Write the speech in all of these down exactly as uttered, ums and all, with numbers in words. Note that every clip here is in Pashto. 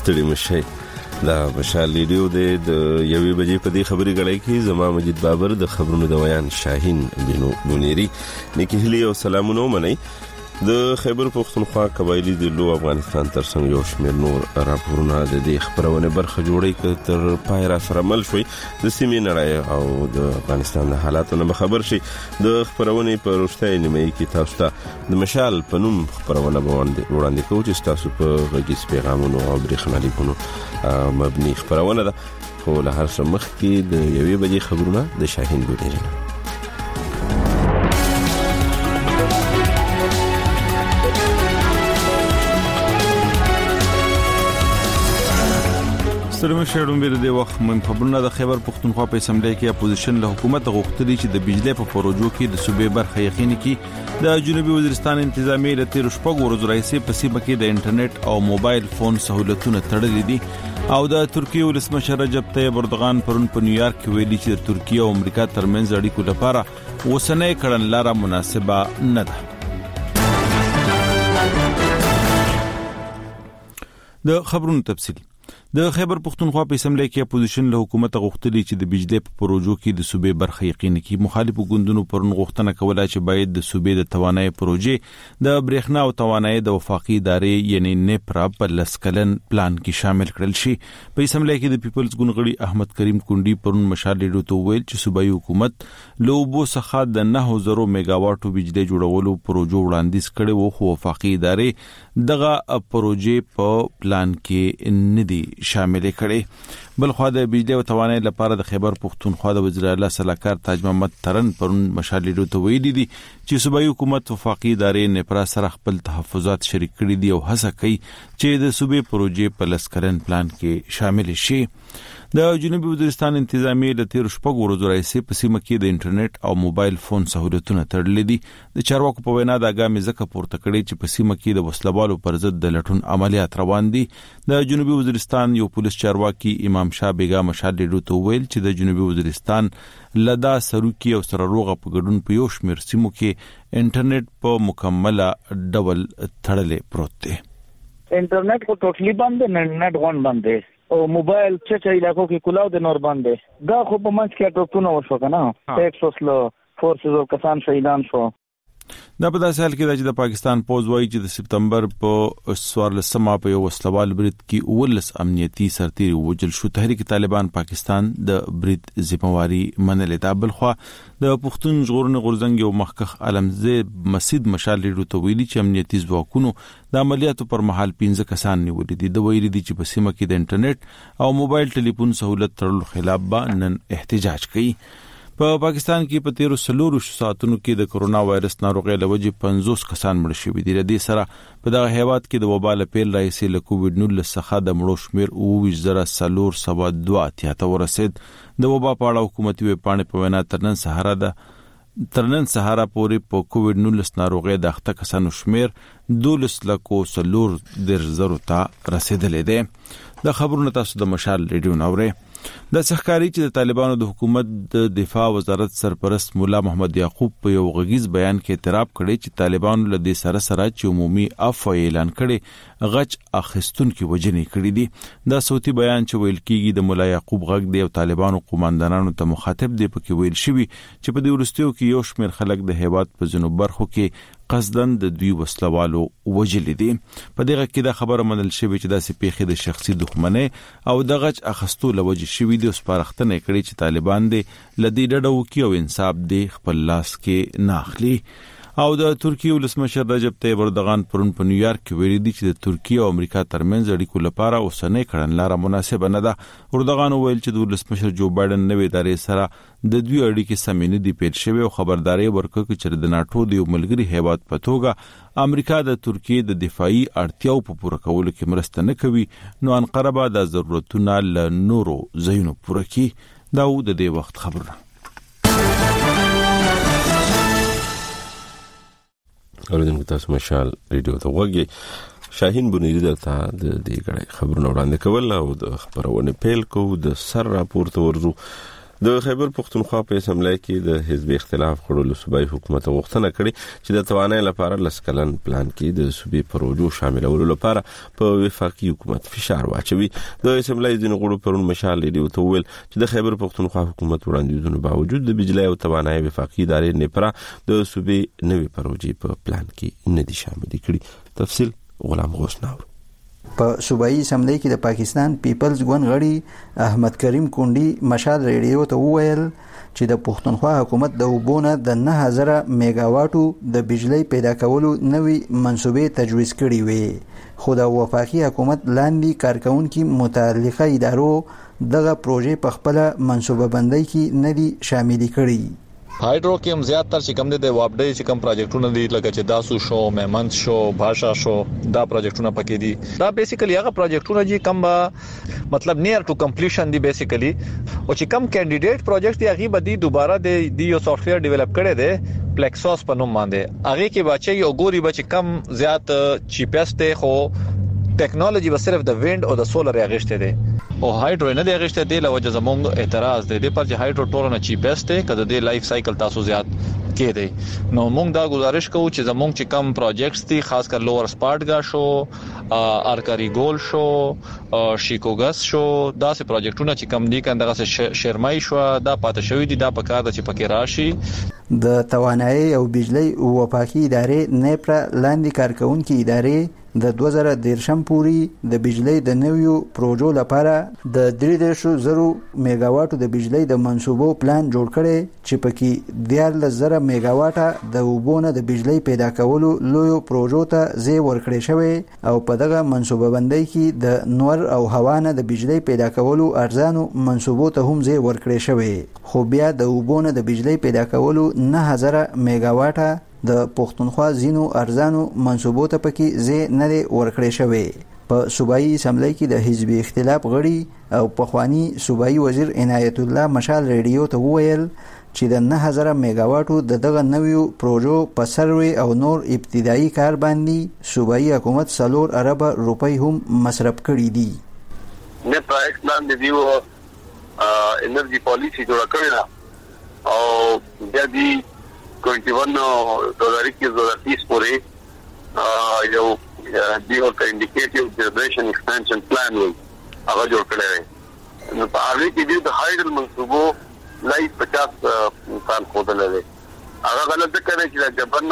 ستړي مشي دا مشال ریډیو د یوې بجې په دې خبري غړې کې زما مجید بابر د خبرونو د ویان شاهین بنو بنيري نکهلی او سلامونه منئ د خیبر پختونخوا قبایلی د لو افغانستان ترڅنګ یو شمېر نور راپورونه د دې خبرونه برخه جوړی ک تر پای را سره مل شوي د سیمې نړۍ او د افغانستان د حالاتو نه خبر شي د خبرونه په روشتای نیمه کې تاسو ته د مشال پنوم خبرونه وړاندې کوو چې تاسو په غږیز پیغامونو او برېښنالیکونو مبني خبرونه ده خو له هر څه مخکې د یوې بجې خبرونه د شاهین بنيري سلام شهروم بیر دی وخت من خبرونه د خیبر پختونخوا په اسمبلی کې اپوزیشن له حکومت غوښتلې چې د بجلی په پروژو کې د صوبې برخه یقیني کړي د جنوبي وزیرستان انتظامی له تیر شپږ ورځې راهیسې په سیمه کې د انټرنیټ او موبایل فون سہولتونه تړلې دي او د ترکیه ولسمشر رجب طیب اردوغان پرون په نیویارک کې ویلي چې د ترکیه او امریکا ترمنځ اړیکو لپاره اوسنۍ کړنلاره مناسبه نه ده. د خبرونو تفصیل د خیبر پختونخوا په اسمبلی کې اپوزیشن له حکومت غوښتلې چې د بجلی په پروژو کې د صوبې برخه یقیني کړي. مخالفو ګوندونو پرون غوښتنه کوله چې باید د صوبې د توانایي پروژې د برېښنا او توانایي د وفاقي ادارې یعنی نیپرا په لسکلن پلان کې شامل کړل شي. په اسمبلی کې د پیپلز ګوند غړي احمد کریم کونډي پرون مشال ریډیو ته ویل چې صوبایي حکومت له اوبو څخه د نه زره میگا واټو بجلی جوړولو پروژو وړاندیز کړي وو خو وفاقي ادارې دغه پروژې په پلان کې ندي شامل کړي. بل خو د بجلی او توانایي لپاره د خیبر پختونخوا د وزیر اعلی صلاحکار تاج محمد ترن پرون مشال ریډیو ته ویلي دي چې صوبایي حکومت وفاقي ادارې نیپرا سره خپل تحفظات شریک کړي دي او هڅه کوي چې د صوبې پروژې په لسکلن پلان کې شامل شي. د جنوبي وزیرستان انتظامی له تیر شپږ ورځې راهیسې په سیمه کې د انټرنیټ او موبایل فون سہولتونه تړلې دي. د چارواکو په وینا د ګامې ځکه پورته کړي چې په سیمه کې د وسلوالو پر ضد د لټون عملیات روان دي. د جنوبي وزیرستان یو پولیس چارواکي امام شاه بیگا مشال ریډیو ته ویل چې د جنوبي وزیرستان لدا سروکی او سرروغه په ګډون په یو شمېر سیمو کې انټرنیټ په مکمله ډول تړلې پروت دی. انټرنیټ کو ټوټلی بند دی، نت غون بند دی او موبایل چې چې علاقو کې کلاو د نور باندې دا خو په منځ کې ټوپونه وشو کنه ټیکسوس له فورسز او کسان شهیدان شو. دا په داسې حال کې چې د پاکستان پوز وایي چې د سپتمبر په څوارلسمه په یو وسلوال برید کې ولس امنیتي سرتیري وژل شو. تحریک طالبان پاکستان د برید ذمہواری منلې ده. بل خو د پښتون ژغورنې غورځنګ یو مخکخ علمزه مسجد مشال ریډیو ته ویلي چې امنیتي ځواکونو د عملیاتو پر مهال پنځه کسان نیولې دي. د ویلي دي چې په سیمه کې د انټرنیټ او موبایل ټلیفون سہولت تړلو خلاف به نن احتجاج کوي. په پاکستان کې په تیرو سلورو ساعتونو کې د کرونا وایرس ناروغۍ له وجې پنځوس کسان مړ شوي دي. د دې سره په دغه هیواد کې د وبا له پیل راهیسې له کووډ نولس څخه د مړو شمېر اووه ویشت زره څلور سوه دوه اتیا ته ورسېد. د وبا په اړه حکومتي ویبپاڼې په وینا تر نن سهاره د تر نن سهاره پورې په کووډ نولس ناروغۍ د اخته کسانو شمېر دولس لکو څلور دېرش زرو ته رسېدلی دی. د خبرونه تاسو د مشال ریډیو نه اورئ. د څخکاری چې د طالبانو د حکومت د دفاع وزارت سرپرست مولا محمد یعقوب په یو غږیز بیان کې اعتراف کړی چې طالبانو له دې سره سره چې عمومي عفو اعلان کړي غچ اخیستونکو وجنې کړي دي. دا صوتي بیان چې ویل کېږي د مولا یعقوب غږ دی او طالبانو قوماندانانو ته مخاطب دی. پکې ویل شوی چې په دې ورستیو کې یو شمېر خلک د هیواد په جنوب برخو کې قصدن د دوی وسلوالو وجلې دي. په دغه کې دا خبره منل شوې چې داسې پیښې د شخصي دښمنۍ او د غچ اخستو لوجې شوې دي او سپارښتنه کړې چې طالبان دې لدی ډډه وکړي او انصاف دې خپل لاس کې نه اخلي. او د ترکیه ولسمشر رجب طیب اردوغان پرون په نیویارک کې ویلي دي چې د ترکیه او امریکا ترمنځ اړیکو لپاره اوسنۍ کړنلاره مناسبه نه ده. اردوغان ویل چې د ولسمشر جو بایدن نوې ادارې سره د دوی اړیکې سمې نه دي پیل شوې او خبرداري ورکړه چې د ناټو د یو ملګري هیواد په توګه امریکا د ترکیه د دفاعي اړتیاو په پوره کولو کې مرسته نه کوي نو انقره به د ضرورتونو له نورو ځایونو پوره کړي. دا و د دې وخت خبرونه. اوریدونکو تاسو مشال ریډیو ته وګورئ. شاهین بنيري دلته د دې غړي خبرونه وړاندې کول او د خبرونه پیل کو د سر راپورته ورزو د خیبر پختونخوا په اسمبلی کې د حزب اختلاف خړولو صوبایي حکومت غوښتنه کړې چې د توانایي لپاره لسکلن پلان کې د صوبې پروژو شاملولو لپاره په وفاقي حکومت فشار واچوي. د اسمبلی ځینې غړو پرون مشال ریډیو ته وویل چې د خیبر پختونخوا حکومت وړاندیزونو باوجود د بجلی او توانایي وفاقي ادارې نیپرا د صوبې نوې پروژې په پلان کې نه دي شامل کړي. تفصیل غلام غوسناور. په صوبایي اسمبلی کې د پاکستان پیپلز ګوند غړي احمد کریم کونډي مشال ریډیو ته وویل چې د پښتونخوا حکومت د وبونه د نه هزار میگا واټو د بجلی پیدا کولو نوې منصوبې تجویز کړي وي، خو د وفاقي حکومت لاندې کارکونکو متعلقه ادارو دغه پروژې په خپل منصوبه بندۍ کې نه دي شامل کړي. هایدرو کې هم زیات تر چې کم دي د وابډې چې کم پروجیکټونه دي لکه چې داسو شو، میمنت شو، باشا شو، دا پروجیکټونه پکې دي. دا بیسیکلی هغه پروجیکټونه چې کم مطلب نیر ټو کمپلیشن دي بیسیکلی، او چې کم کینډیډیټ پروجیکټ دی هغه بدی دوباره د یو سافټویر ډیولپ کړي دي پلیکسوس په نوم باندې. هغه کې بچي او ګوري بچ کم زیات چیپست دی، خو ټیکنالوژي به صرف د ویند او د سولر اغشته دي او هایدرو نه دی اغشته دي. لوجه زموږ اعتراض دی پر چې هایدرو ټورنه چیپست دی کده د لایف سایکل تاسو زیات کې دی. نو موږ دا گزارش کوو چې زموږ چې کم پروجیکټس دي خاص کر لوور سپاټګا شو، ارکاری ګول شو، شیکوګس شو، دا سه پروجیکټونه چې کم دي کنده سه شرمای شو دا پاتې شوی دي. دا پکار د چې پکې راشي د توانایي او بجلی او وفاقي ادارې نیپرا لاندې کارکونکو ادارې د دوه زره دیرشم پوري د بجلی د نویو پروژو لپاره د درې دېرش زرو میگا واټو د بجلی د منصوبو پلان جوړ کړي چې پکې دیارلس زره میگا واټه د وبونه د بجلی پیدا کولو لویو پروژو ته ځای ورکړی شوی او په دغه منصوبه بندۍ کې د نور او هوا نه د بجلی پیدا کولو ارزانو منصوبو ته هم ځای ورکړی شوی. خو بیا د وبونه د بجلی پیدا کولو نه هزار میگا واټه د پښتونخوا زینو ارزانو منصوبو ته پکې ځای نه دی ورکړی شوی. په صوبایي اسمبلی کې د حزب اختلاف غړي او پخوانی صوبایي وزیر عنایت الله مشال ریډیو ته وویل چې د نه هزار میگا واټو د دغه نویو پروژو په سروي او نور ابتدایي کار باندې صوبایي حکومت څلور ارب روپۍ هم مصرف کړي دي. نه پرایس پلان دی دیو انرژي پالیسی جوړ کړی دا او د دې اکیس دو هزار اکیس دو ہزار تیس پورې یو دیو کا انډیکیټیو جنریشن ایکسپانشن پلان وي هغه جوړ کړی دی. نو په هغه کې د هایډل منصوبو لای پچاس کال خوده لري. هغه غلط کړی چې جبن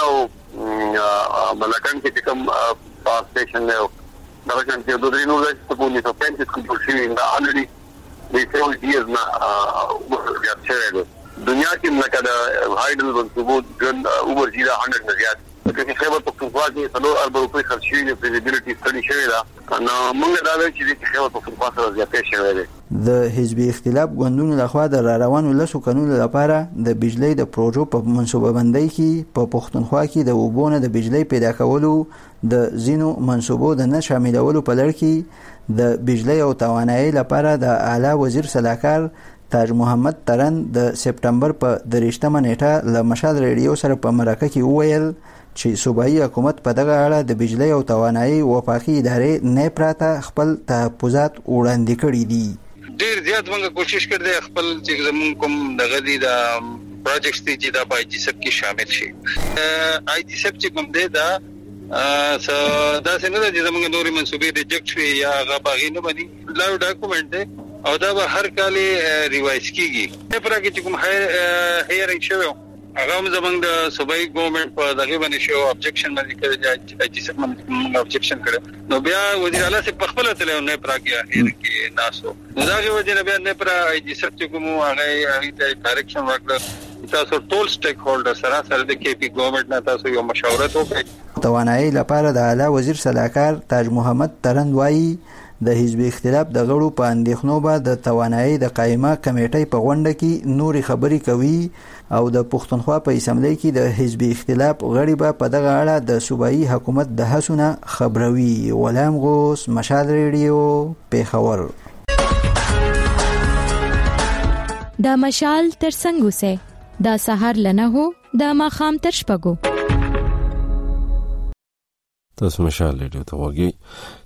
او ملکان کې کوم پاور سټیشن له دا څنګه د دوی نو د په انیس سو پینتیس کې جوړ شوی دا الریډي د سیول ډیز نه زیات شوی دی. دنیا کې لکه د هایډل منصوبو جن عمر جیرا هندرد نه زیات چې خیبر پختونخوا کې څلور ارب روپۍ خرچ شوي دي. فیزیبিলিټي سټډي شوی دا نو موږ دا وایو چې خیبر پختونخوا سره زیاتې شوی دی. د حزب اختلاف ګوندونو لخوا د روانو لسو کانونو لپاره د بجلی د پروژو په منصوبه بندۍ کې په پښتونخوا کې د وبونه د بجلی پیدا کولو د زینو منصوبو د نه شاملولو په لړ کې د بجلی او توانایي لپاره د اعلی وزیر سلاکار تاج محمد ترن د سپټمبر په دریشتمه نیټه له مشال ریډیو سره په مرکه کې وویل چې صوبایي حکومت په دغه اړه د بجلی او توانایي وفاقي ادارې نیپرا ته خپل تحفظات وړاندې کړي دي. ډیر زیات موږ کوشش کړو خپل چې زموږ کوم دغه دي د پروجیکټس چې د آی جی سب کې شامل شي. آی جی سب چې کوم دی دا دا څنګه د زموږ نوري منصوبې ریجیکټ شي یا هغه باغی نه بني لاو ډاکومنت دی او دا به هر کال ریوایز کیږي. نیپرا کې چې کوم هیرینګ شوی هغه هم زمونږ د صوبایي ګورنمنت په دغه باندې شو ابجیکشن باندې کړی چې چې څه باندې ابجیکشن کړو. نو بیا وزیر اعلی سے په خپل تل نه پرا کې کې ناسو نو دا غو چې بیا نه پرا چې څه چې کوم هغه هغه ډایرکشن ورکړ تاسو ټول سټیک هولډر سره سره د کې پی ګورنمنت نه تاسو یو مشاورت وکړئ. توانایي لپاره د اعلی وزیر سلاکار تاج محمد ترن وایي د حزب اختلاف د غړو په اندېښنو به د توانایي د قائمه کمیټې په غونډه کې نوري خبرې کوي او د پښتونخوا په اسمبلی کې د حزب اختلاف غړي به په دغه اړه د صوبایي حکومت د هڅونو خبروي. غلام غوث، مشال ریډیو، پیښور. دا مشال تر څنګه سه دا سحر لنه هو دا ماخام تر شپږو. تاسو مشال ریډیو ته وګورئ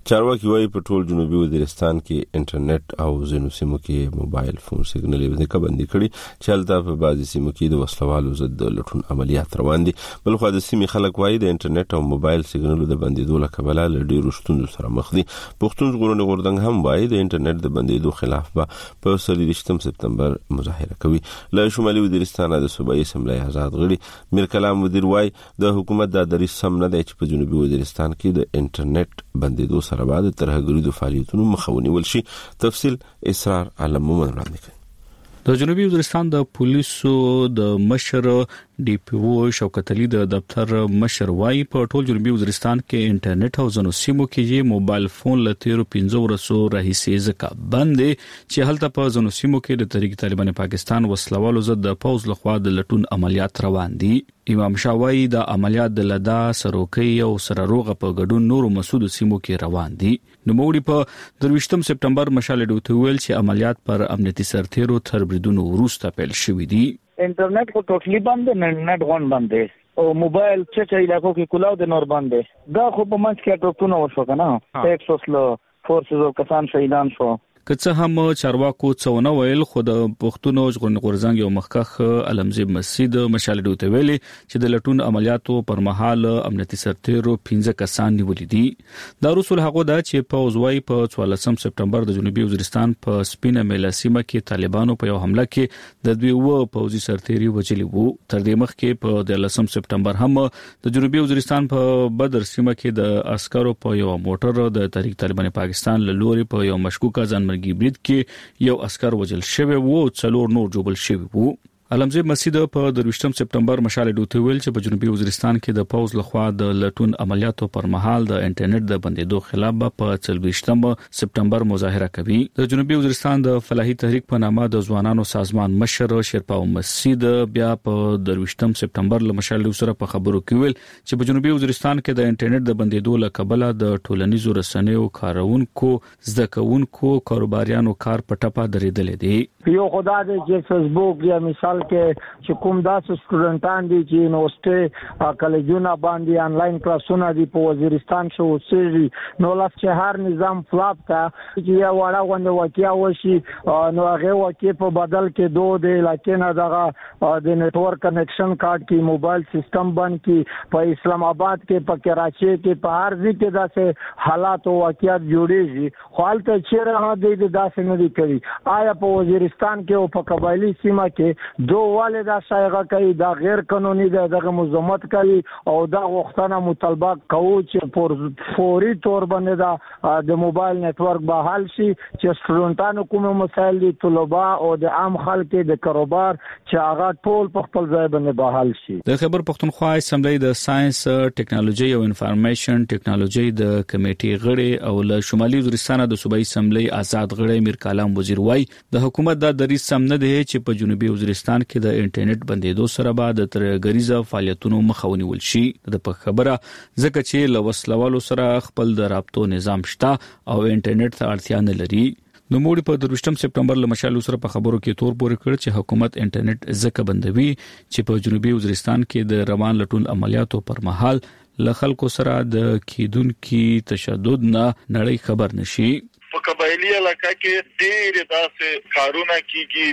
چارواکي وايي په ټول جنوبي وزیرستان کې انټرنیټ او ځینو سیمو کې موبایل فون سیګنال یې کبندي کړي چې هلته په بعضي سیمو کې د وسلوالو ضد لټون عملیات روان دي. بل خو د سیمې خلک وايي د انټرنیټ او موبایل سیګنالو د بندیدو له کبله له ډیرو ستونزو سره مخ دي. پښتون ژغورنې غورځنګ هم وايي د انټرنیټ د بندیدو خلاف به په څلوېښتم سپتمبر مظاهره کوي. له شمالي وزیرستان د صوبایي اسمبلی آزاد غړي میر کلام مدیر وايي د حکومت د دریځ سم نه دی چې په جنوبي وزیرستان کې د انټرنیټ بندیدو سره بعد ترهګریزو فعالیتونو مخه ونیول شي. تفصیل اسرار عالم مومن وړاندې کوي. د جنوبي وزیرستان د پولیسو د مشر ډي پی او شوکت علي د دفتر مشر وايي په ټول جنوبي وزیرستان کې انټرنیټ او ځنو سیمو کې موبایل فون لته پنځه ورسو راهیسې ځکه باندې چې هلته په ځنو سیمو کې د تحریک طالبان پاکستان وسلوالو ضد د پوز لخوا د لټون عملیات روان دي. امام شاوی د عملیات د لدا سروکي او سرروغه په ګډون نورو مسعود سیمو کې روان دي. نو موږ په درويشتم سپتمبر مشال ډوته ویل چې عملیات پر امنیتي سرتیرو تر بریدونو وروسته پیل شوې دي. انټرنیټ کو ټوټلی بند نه نت غون بند دی او موبایل چې علاقو کې کلاو د نور بند دی. دا خو په منځ کې ټوټونه وشو کنه ایک سو سلو فورسز او کسان شهیدان شو. که هم چارواکو څونه ویل خو د پښتون ژغورنې غورځنګ یو مخکخ علمزی مسجد مشال ډوته ویلي چې د لټون عملیاتو پر مهال امنیتي سرتیرو پنځه کسان نیولې دي. دا رسول هغه دا چې په وزوي په څوارلسم سپتمبر د جنوبي وزیرستان په سپینه میلاسیمه کې طالبانو په یو حمله کې د دوی و پوځي سرتیري وجلی وو. تر دې مخکې په دلسم سپتمبر هم د جنوبي وزیرستان په بدر سیمه کې د عسکرو په یو موټر د تحریک طالبان پاکستان له لوري په یو مشکوکه ځان برید کې یو عسكر وجل شوی وو څلور نور جوبل شوی وو. علمزی مسجد په درويشتم سپتمبر مشال ډوته ویل چې په جنوبي وزیرستان کې د پوز لخوا د لټون عملیاتو پر مهال د انټرنیټ د بندیدو خلاف په څلوېښتم سپتمبر مظاهره کوي. د جنوبي وزیرستان د فلاحي تحریک په نامه د ځوانانو سازمان مشر شیرپاو مسجد بیا په درويشتم سپتمبر له مشال سره په خبرو کې ویل چې په جنوبي وزیرستان کې د انټرنیټ د بندیدو له کبله د ټولنیزو رسنیو کارونکو زدهکونکو کاروباریانو کار په ټپه درېدل دي. یو خدای دې چې فیسبوک یا مثال کې چې کوم داسې سټوډنټان دي چې یونیورسيټي کالجونه باندې انلاین کلاسونه دي په وزیرستان شو سېږي نو لاس چې هر نظام فلاپ تا چې یو وړه غونډه واقعیا وشي نو هغه واقع په بدل کې دوه دی لکه نه دغه د نتورک کنیکشن کارت کې موبایل سیستم باندې کې په اسلام آباد کې په کراچي کې په هر ځای کې داسې حالات او واقعیت جوړیږي خو حالت چیرې نه دی داسې نه دی کوي. آیا په وزیرستان کې او په قبایلی سیمه کې دو والدا شایغه کوي دا غیر قانوني ده دغه مزمت کوي او دا غوښتنه مطالبه کوي چې فوري تور باندې دا د موبایل نتورک بحال شي چې سټوډنټانو کوم مسایل دي طلبه او د عام خلکو د کاروبار چې هغه ټول په خپل ځای باندې بحال شي. د خبر پښتونخوا اسمبلی د ساينس ټیکنالوژي او انفارمیشن ټیکنالوژي د کمیټې غړي او له شمالي وزیرستان د صوبایي اسمبلی آزاد غړي میر کلام وزیر وايي د حکومت د دریځ سم نه دی چې په جنوبي وزیرستان کې د انټرنیټ بندیدو سره بعد د ترګریزه فعالیتونو مخه ونیول شي. د په خبره ځکه چې لوسلوالو سره خپل د رابطو نظام شته او انټرنیټ ته اړتیا نه لري. نو موږ په درويشتم سپتمبر له مشال سره په خبرو کې تور پورې کړ چې حکومت انټرنیټ ځکه بندوي چې په جنوبي وزیرستان کې د روان لټون عملیاتو پر مهال له خلکو سره د کیدونکو تشدد نه نړۍ خبر نشي. په قبایلی علاقہ کې ډېر داسې کارونه کیږي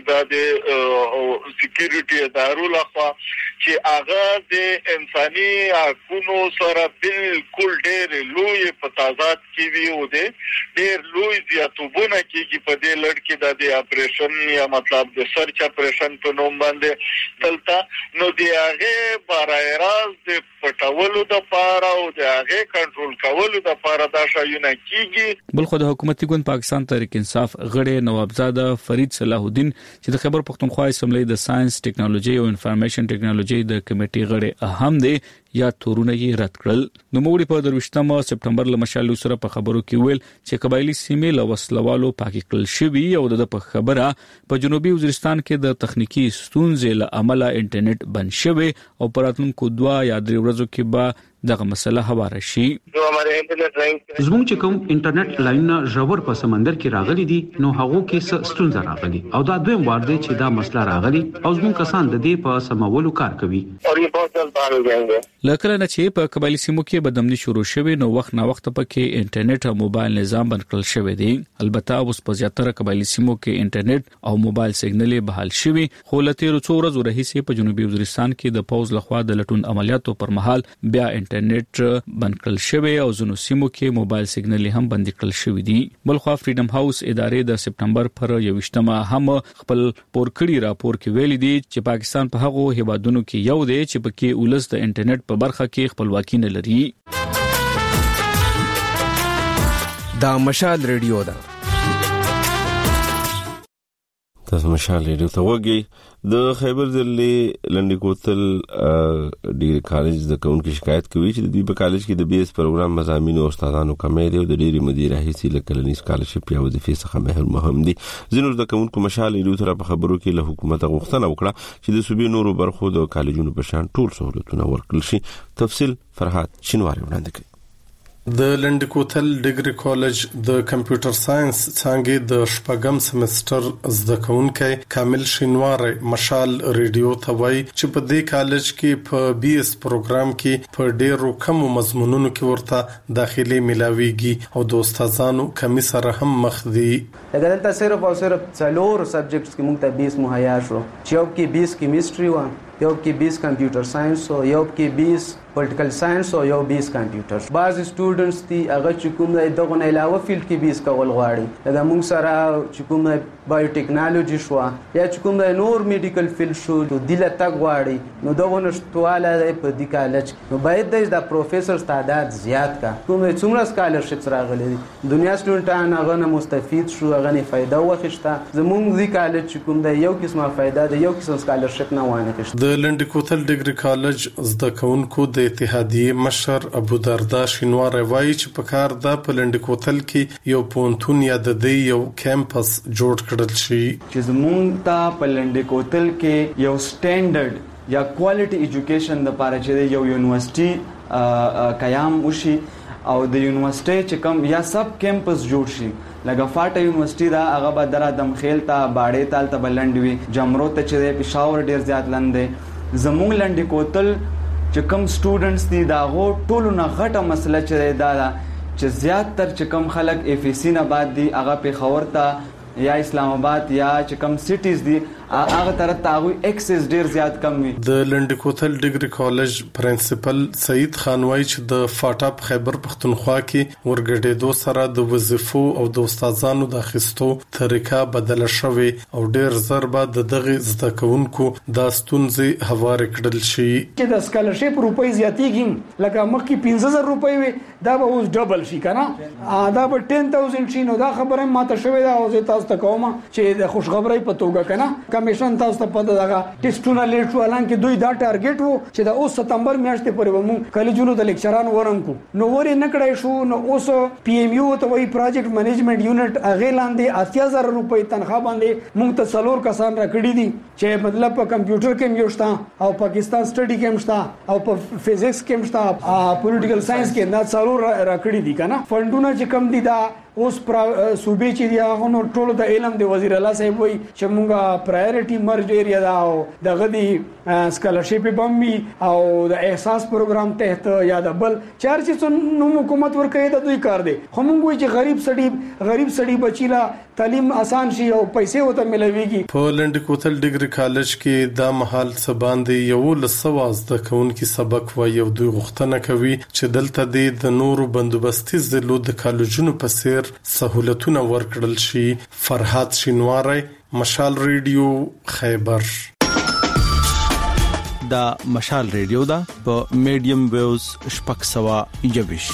د سکیورټي ادارو لخوا چې هغه د انساني حقوقو سره بالکل ډېر لوی په تضاد کې وي او ډېر لوی زیاتوبونه کیږي په دې لړ کې د اپریشن یا مطلب د سرچ اپریشن په نوم باندې دلته نو دی هغه برای راز د پټولو د پاره او د هغه کنټرول کولو د پاره دا شایونه کیږي. بل خو د حکومت ګوند پاکستان تحریک انصاف غړي نوابزاده فرید صلاح الدین چې د خبر پښتونخوا اسمبلی د ساينس ټیکنالوژي او انفارمیشن ټیکنالوژي د کمیټې غړي اهم دي یا تورونه یې رد کړل. نو موږ په درويشتم سپتمبر له مشال سره په خبرو کې ویل چې قبایلی سیمې له وسلوالو پاکي کړل شوی او د په خبره په جنوبي وزیرستان کې د تخنیکی ستونزې له امله انټرنیټ بند شوی او پراتونکو دوا یا درې ورځو کې به دغه مسله هواره شي. زموږ چې کوم انټرنیټ لاین ژور په سمندر کې راغلي دي نو هغه کې ستونزه راغلي او دا دویم وار دی چې دا مسله راغلي او زموږ کسان د دې په سمولو کار کوي. لکه نه چې په قبایلی سیمو کې بدامني شروع شوه نو وخت نا وخت پکې انټرنیټ او موبایل نظام بند کړل شوی دی. البته اوس په زیاتره قبایلی سیمو کې انټرنیټ او موبایل سیګنل بحال شوی، خو لته څو ورځې راهیسې په جنوبي وزیرستان کې د پوز لخوا د لټون عملیاتو پر مهال بیا انټرنیټ بند کړل شوی او ځینو سیمو کې موبایل سیګنل هم بند کړل شوی دی. بلخوا فریډم هاوس ادارې د سپټمبر پر یوشتمه هم خپل پورکړی راپور کې ویلي دی چې پاکستان په هغو هیوادونو کې یو دی چې پکې ولس د انټرنیټ په برخه کې خپلواکي نه لري. دا مشال ریډیو ده. تاسو مشال ریډیو ته وګورئ. د خیبر ضلع لنډی کوتل ډیګري کالج د کونکو شکایت کوي چې د دوی په کالج کې د بي اس پروګرام مضامین او استادانو کمې دي او د ډیری مدیر هیڅ لکلنی سکالرشپ یا وظیفې څخه محروم هم دي. ځینو د کونکو مشال ریډیو تر په خبرو کې له حکومت غوښتنه وکړه چې د صوبې نورو برخو د کالجونو په شان ټول سہولتونه ورکړل شي. تفصیل فرحات شینواری وړاندې کوي. د لنډی کوتل ډیګري کالج د کمپیوټر ساينس څنګه د شپږم سمستر زده کوونکی کامل شینواری مشال ریډیو ته وایي چې په دې کالج کې په بي اس پروګرام کې په ډیرو کم مضمونونو کې ورته داخلي ملاويږي او د استادانو کمی سره هم مخ دي. دلته صرف او صرف څلور سبجیکټس کې موږ ته بیس مهیا شو چې یو کې بیس کیمستري و، یو کې بیس کمپیوټر ساينس او یو کې بیس پولیټیکل ساينس او یو بیس کمپیوټر. بعض سټوډنټس دي هغه چې کوم دغه نه علاوه فیلډ کې بیس کول غواړي. دا موږ سره چې کوم بایو ټیکنالوژي شو یا چې کوم نور میډیکل فیلډ شو د دله تک غواړي نو دغه نشټواله په دې کالج نو باید د پروفیسور تعداد زیات کا. کوم څومره سکالرشپ راغلي دي دنیا سټوډنټان هغه نه مستفید شو، هغه نه فائدہ واخیسته. زموږ دې کالج چې کوم د یو قسمه فائدہ د یو قسم سکالرشپ نه وانه کړ. د لنډی کوتل ډیګري کالج زده کوونکو د اتحادیه مشر ابو دردا شینواری وایي چې په کار د پلنډ کوتل کې یو پونتون یا د دې یو کیمپس جوړ کړل شي چې زمونږ ته پلنډ کوتل کې یو سټانډرډ یا کوالټي ایجوکیشن د لپاره چې یو یونیورسيټي قیام وشي او د یونیورسيټي چې کوم یا سب کیمپس جوړ شي. لکه فاټا یونیورسيټي دا هغه به در ادم خیل ته باړې تال ته بلندوي جمرو ته چې پېښور ډیر زیات لندې. زمونږ لنډ کوتل چې کوم سټوډنټس دي دا غو ټولو نه غټه مسله چې دا چې زیات تر چې کوم خلک اف سی نه بعد دي هغه پېښور ته یا اسلام آباد یا چې کوم سټیز دي هغه طرف ته هغه ایکسس ډیر زیات کم وي. د لنډی کوتل ډیګري کالج پرنسپل سعید خان وایي چې د فاټا خیبر پختونخوا کې ورګډېدو سره د وظیفو او د استادانو د اخیستو طریقه بدله شوې او ډیر زر به د دغه زده کوونکو د ستونزې هوار کړل شي. چې د سکالرشپ روپۍ زیاتېږي لکه مخکې پنځه زره روپۍ وي دا به اوس ډبل شي کنه دا به ټین هزار شي. نو دا خبره ماته شوې ده او زه تاسو ته کوم چې د خوشخبری په توګه کنه کمیشن تاسو ته پته دغه ټیسټونه لیټ شو الانکه دوی دا ټارګټ وو چې د اوس ستمبر میاشتې پورې مو کالجونو د لیکچران ورنکو نو ورې نکړای شو. نو اوس پی ایم یو ته وی پروجیکټ مینجمنت یونټ اغه لاندې اتیا زره روپۍ تنخواه باندې موږ ته څلور کسان راکړي دي چې مطلب په کمپیوټر کې مېشتا او پاکستان سټډي کې مشتا او په فزکس کې مشتا پولیټیکل ساينس کې دا څلور راکړي دي کنه. فندونه چې کم دي دا اوس صوبې چې دی هغه نو ټول د علم د وزیر الله صاحب وای چې مونږه پرایورټي مرج ایریا دا او دغه دی سکالرشپ بمبي او د احساس پروګرام تحت یا د بل چار چې نو حکومت ورکړي د دوی کار دی. خو مونږ وای چې غریب سړي غریب سړي بچیلا تعلیم آسان شي او پیسې وته ملويږي. په لنډ کوتل ډیګري کالج کې دا محل سباندې یو لسواز د کونکي سبق و یو دوی غوښتنه کوي چې دلته د نورو بندوبستي زلو د کالجونو په سیر سہولتونه ورکړل شي. فرحات شینواری مشال ریډیو خیبر. دا مشال ریډیو دا په میډیم ویوز شپږ سوه یوویش.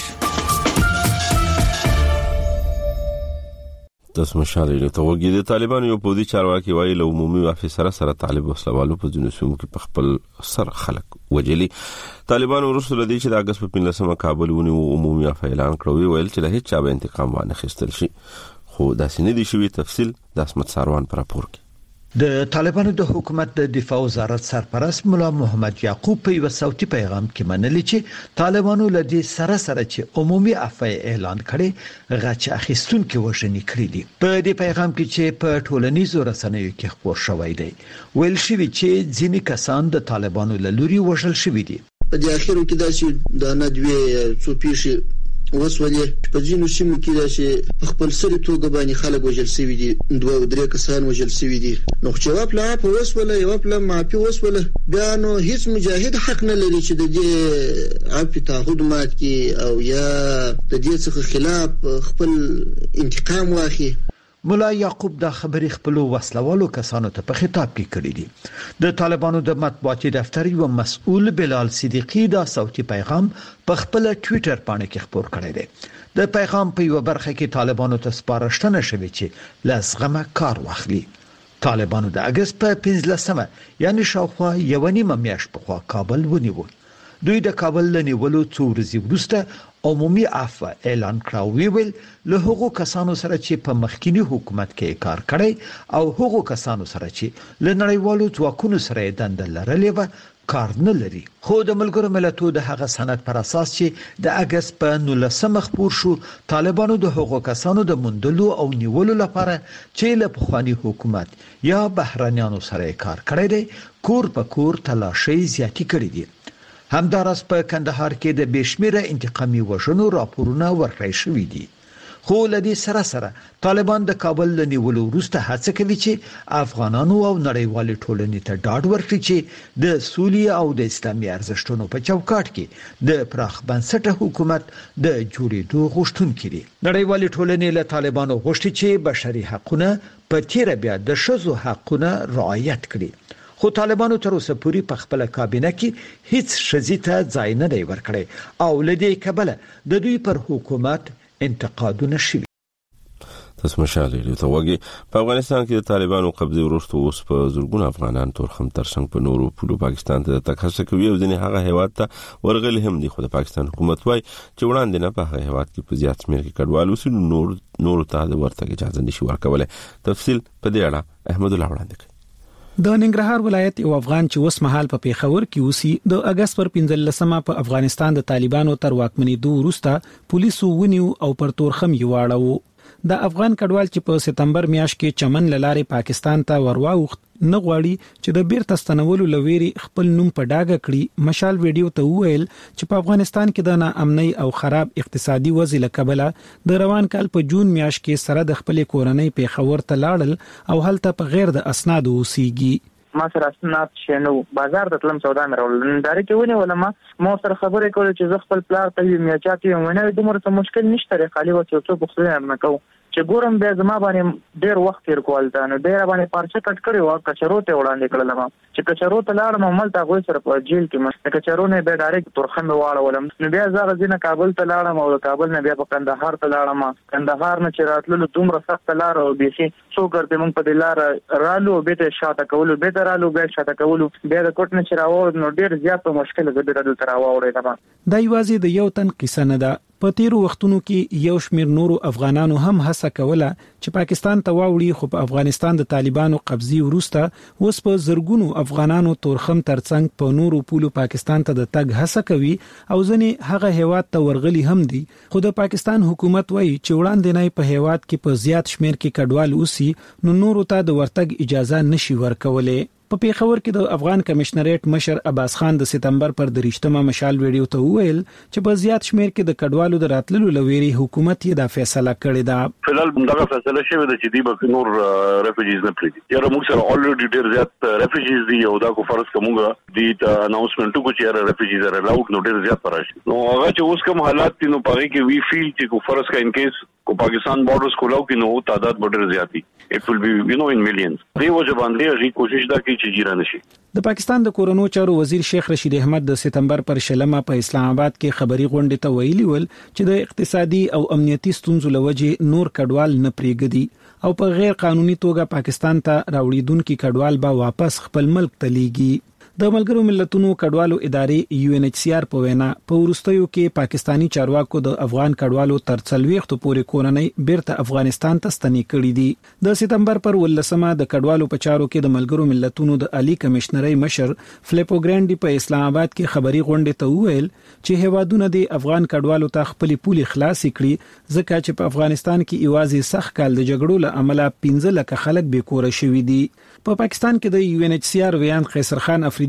تاسو مشال ریډیو ته وګورئ. د طالبانو یو پوځي چارواکي وایي له عمومي افسر سره طالب وسلوالو په ځینو سیمو کې په خپل سر خلک وجلي. طالبانو ورسره لدی چې د اگست په پنځمه کابل ونیو عمومي اعلان کړو ویل چې له هیڅ چا به انتقام وانه خستل شي خو دا سینې دي شوی. تفصیل د اسمت ساروان پر راپور کې. د طالبانو د حکومت د دفاع وزارت سرپرست مولا محمد یعقوب په یو صوتي پیغام کې منلي چې طالبانو لدی سره سره چې عمومي عفو اعلان کړي غچ اخیستون کې وژنې کړې دي. په دې پیغام کې چې په ټولنیزو رسنیو کې خبر شوی دی ویل شوی چې ځینې کسان د طالبانو له لوري وژل شوی دي. په دې اخرو کې داسې د ندوی څو پیښې وسولې په ځینو سیمو کې داسې خپل سری توګه باندې خلک وژل شوي دي، دوه درې کسان وژل شوي دي. نو چې واپلا په وسوله یو پلا مافي وسوله بیا نو هیڅ مجاهد حق نه لري چې د دې عفو تعهد مات کی او یا د دې څخه خلاف خپل انتقام واخلي. مولا یعقوب دا خبرې خپل وسلوالو کسانو ته په خطاب کې کړې دي. د طالبانو د مطبوعاتي دفتر یو مسؤل بلال صدیقی دا صوتي پیغام په خپل ټوئیټر باندې کې خبر کړی دی. د پیغام په یو برخه کې طالبانو ته سپارښتنه شوې چې لازمه کار واخلي. طالبانو د اگست په پنځلسمه یعنی شاوخوا یو نیمه میاشت په خوا کابل ونیو. دوی د کابل لنیولو څو ورځې وروسته عمومي عفو اعلان کړو. ویل له هغو کسانو سره چې په مخکینی حکومت کې کار کړی او هغو کسانو سره چې له نړیوالو ځواکونو سره دند لرلې و کار نه لري. خو د ملګرو ملتونو د هغه سند پر اساس چې د اگست په نولسمه خبر شو، طالبانو د هغو کسانو د مندلو او نیولو لپاره چې له پخوانی حکومت یا بهرانيانو سره کار کړی دی کور په کور تلاشي زیاتی کړی دي. همدارس په کندهار کې د بشمیره انتقامي وژنو راپورونه ورکړی شوې دي. خو لدی سره سره طالبان د کابل لنیولو وروسته هڅه کوي چې افغانانو او نړیوال ټولنې ته ډاډ ورکړي چې د سولې او د اسلامي ارزښتونو په چوکاټ کې د پراخ بنسټه حکومت د جوړېدو غوښتونکي دي. نړیوال ټولنې له طالبانو غوښتي چې بشري حقوقونه په تیر بیا د شذو حقوقونه رعایت کړي. خو طالبانو تر اوسه پورې په خپل کابینه کې هیڅ شذې ته ځای نه دی ورکړی او لدی کبله د دوی پر حکومت انتقادونه شوي. تاسو مشاله ته وګي په افغانستان کې د طالبانو قبضه ورسته اوس په زورګون افغانان تورخم ترڅنګ په نورو پولو پاکستان ته تکهسه کوي او ځنې هغه هیواد ته ورغلي هم دي. خو د پاکستان حکومت وايي چې وړاندې نه په هغه هیواد کې په زیات شمېر کې کډوال اوسېدل نور نور ته د ورتګ اجازه نشي ورکولای. تفصیل په دې اړه احمد الله وړاندې کوي. د ننګرهار ولایت یو افغان چې اوس مهال په پیښور کې اوسي د اگست پر پنځلسمه په افغانستان د طالبانو تر واکمنېدو وروسته پولیسو ونیو او پر تورخم یې واړو. د افغان کډوال چې په سپتمبر میاشت کې چمن لارې پاکستان ته ورواوخت نه غواړي چې د بیرته ستنولو لويري خپل نوم په ډاګه کړي. مشال ویډیو ته وویل چې په افغانستان کې د ناامنۍ او خراب اقتصادي وضع لکبله د روان کال په جون میاشت کې سره د خپل کورنۍ پیښور ته لاړل او هلته په غیر د اسناد اوسېږي. ما سره اسناد شنو بازار د تلم سودا مې راول ننداره کې ونی ولما مو سره خبرې کولې چې زه خپل پلار ته یې میچا کې ونه دومره څه مشکل نشته خالي و چې څه بخښنه نه کوم چې ګورم بیا زما باندې ډېر وخت تیر کول دا نو ډېر باندې پارچه کټ کړی و کچرو ته وړاندې کړل ما چې کچرو ته لاړم مل تا غوي سره په جیل کې مې کچرو نه به ډایرکټ تورخم واړولم نو بیا زغه ځینه کابل ته لاړم او کابل نه بیا په کندهار ته لاړم. کندهار نه چې راتللو دومره سخت لار او بيسي څو ګرځې مونږ په دلار رالو به ته شاته کولو به ته رالو به شاته کولو بیا د کوټ نه چراو نو ډېر زیات مشکل زه به دل تراو اورېدم. دا یوازې د یو تن قصه نه ده. په تیرو وختونو کې یو شمیر نورو افغانانو هم هڅه کوله چې پاکستان ته واوړي، خو په افغانستان د طالبانو قبضي وروسته اوس په زرګونو افغانانو تورخم ترڅنګ په نورو پولو پاکستان ته د تګ هڅه کوي او ځنې هغه هیواد ته ورغلي هم دي. خو د پاکستان حکومت وایي چې وړاندې نه په هیواد کې په زیات شمیر کې کډوال اوسي نو نورو ته د ورتګ اجازه نشي ورکولای. په پیښور کې د افغان کمشنریټ مشر عباس خان د سپتمبر پر دریشتمه مشال ویډیو ته وویل چې په زیات شمیر کې د کډوالو د راتللو لويري حکومت یې دا فیصله کړې ده. فلال دغه فیصله شوې ده چې دی به نور ریفیوجیز نه پریږدي. یاره موږ سره الریډي ډېر زیات ریفیوجیز دي او دا کو فرض کومه دی ته اناونسمنت کو چې یاره ریفیوجیز ار الاؤډ نو ډېر زیات راشي. نو هغه چې اوس کوم حالات دي نو پاره کې وی فیل چې کو فرض کا ان کیس کو پاکستان بارډرز کولاو کې نو تعداد ډېر زیات دي. اټ ول بی یو نو ان میلیونز. دی وجه باندې ری کوشش دا کوي چې جیرا نشي. د پاکستان د کورونو چارو وزیر شیخ رشید احمد د سپتمبر پر شلمه په اسلام آباد کې خبري غونډه ته ویلي ول چې د اقتصادي او امنیتي ستونزو لوجه نور کډوال نه پریږدي او په غیر قانوني توګه پاکستان ته راوړیدونکو کډوال به واپس خپل ملک ته لیږي. د ملګرو ملتونو کډوالو ادارې یو ان ایچ سی آر په وینا په ورستیو کې پاکستانی چارواکو د افغان کډوالو تر څلويختو پورې کورنۍ بیرته افغانستان ته ستنې کړې دي. د سپتمبر پر ولسمه د کډوالو په چارو کې د ملګرو ملتونو د عالی کمشنري مشر فلیپو ګرانډي په اسلام آباد کې خبري غونډه ته وویل چې هوادونه د افغان کډوالو ته خپل پولي خلاص کړي ځکه چې په افغانستان کې ایوازي سخت کال د جګړو له امله پنځه لک خلک بې کور شوي دي. په پاکستان کې د یو ان ایچ سی آر ویان قیصر خان افریدي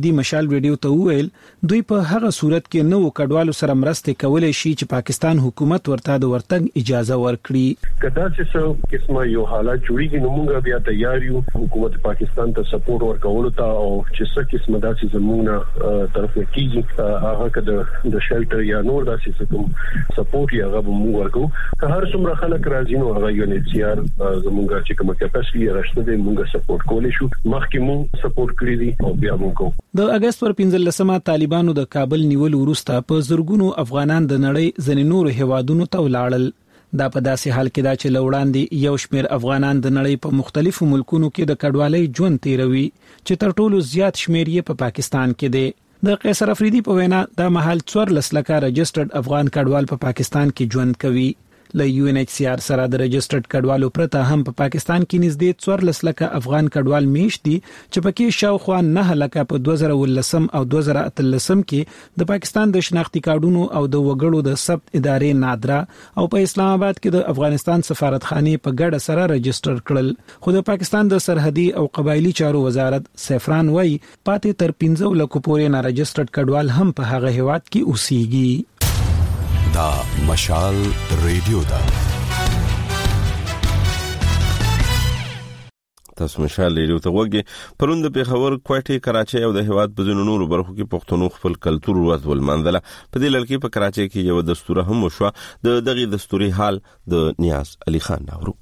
افریدي مشال ریډیو ته وویل دوی په هغه صورت کې نو کډوالو سره مرسته کولای شي چې پاکستان حکومت ورته د ورتګ اجازه ورکړي. کدا چې قسمه یو حالت جوړیږي نو موږ بیا تیار یو حکومت پاکستان ته سپورټ ورکول ته او چې څه قسمه داسې زموږه طرف کېږي هغه کده د شلټر یا نور داسې کوم سپورټ یا هغه موږ ورکو که هر څومره خلک راځي نو هغه یو نه سیار زموږه چې کومه کپاسټي راشته دی موږ سپورټ کولای شو مخکې موږ سپورټ کړی دي او بیا موږ د اگست پر پنځلسمه طالبانو د کابل نیول وروسته په زرګونو افغانان د نړۍ ځینې نور هیوادونو ته ولاړل. دا په داسې حال کې دا چې لوړاندې یو شمېر افغانان د نړۍ په مختلفو ملکونو کې د کډوالۍ ژوند تیروي چې تر ټولو زیات شمېر یې په پاکستان کې دی. د قیصر افریدي په وینا دا مهال څوارلس لکه رجسټرډ افغان کډوال په پاکستان کې ژوند کوي. له یو ان ایچ سی آر سره د رجسټرډ کډوالو پرته هم په پاکستان کې نږدې څوارلس لکه افغان کډوال میشت دي چې پکې شاوخوا نه لکه په دوه زره ولسم او دوه زره اتلسم کې د پاکستان د شناختی کارډونو او د وګړو د ثبت ادارې نادرا او په اسلام آباد کې د افغانستان سفارتخانه په ګډه سره رجسټر کړل. خو د پاکستان د سرحدي او قبایلی چارو وزارت سفران وای پاتې تر پنځه لکه پورې نه رجسټرډ کډوال هم په هغه هیواد کې اوسېږي. دا مشال ریډیو دا تاسو مشال ریډیو ته وګورئ. پروند په خبر کوټه کراچي او د هواد په ځینو نورو برخو کې پښتنو خپل کلتور ورځ ولمنځله. په دې لړ کې په کراچي کې یو دستور هم وشو. د دغه دستوري حال د نیاز علي خان ناورو.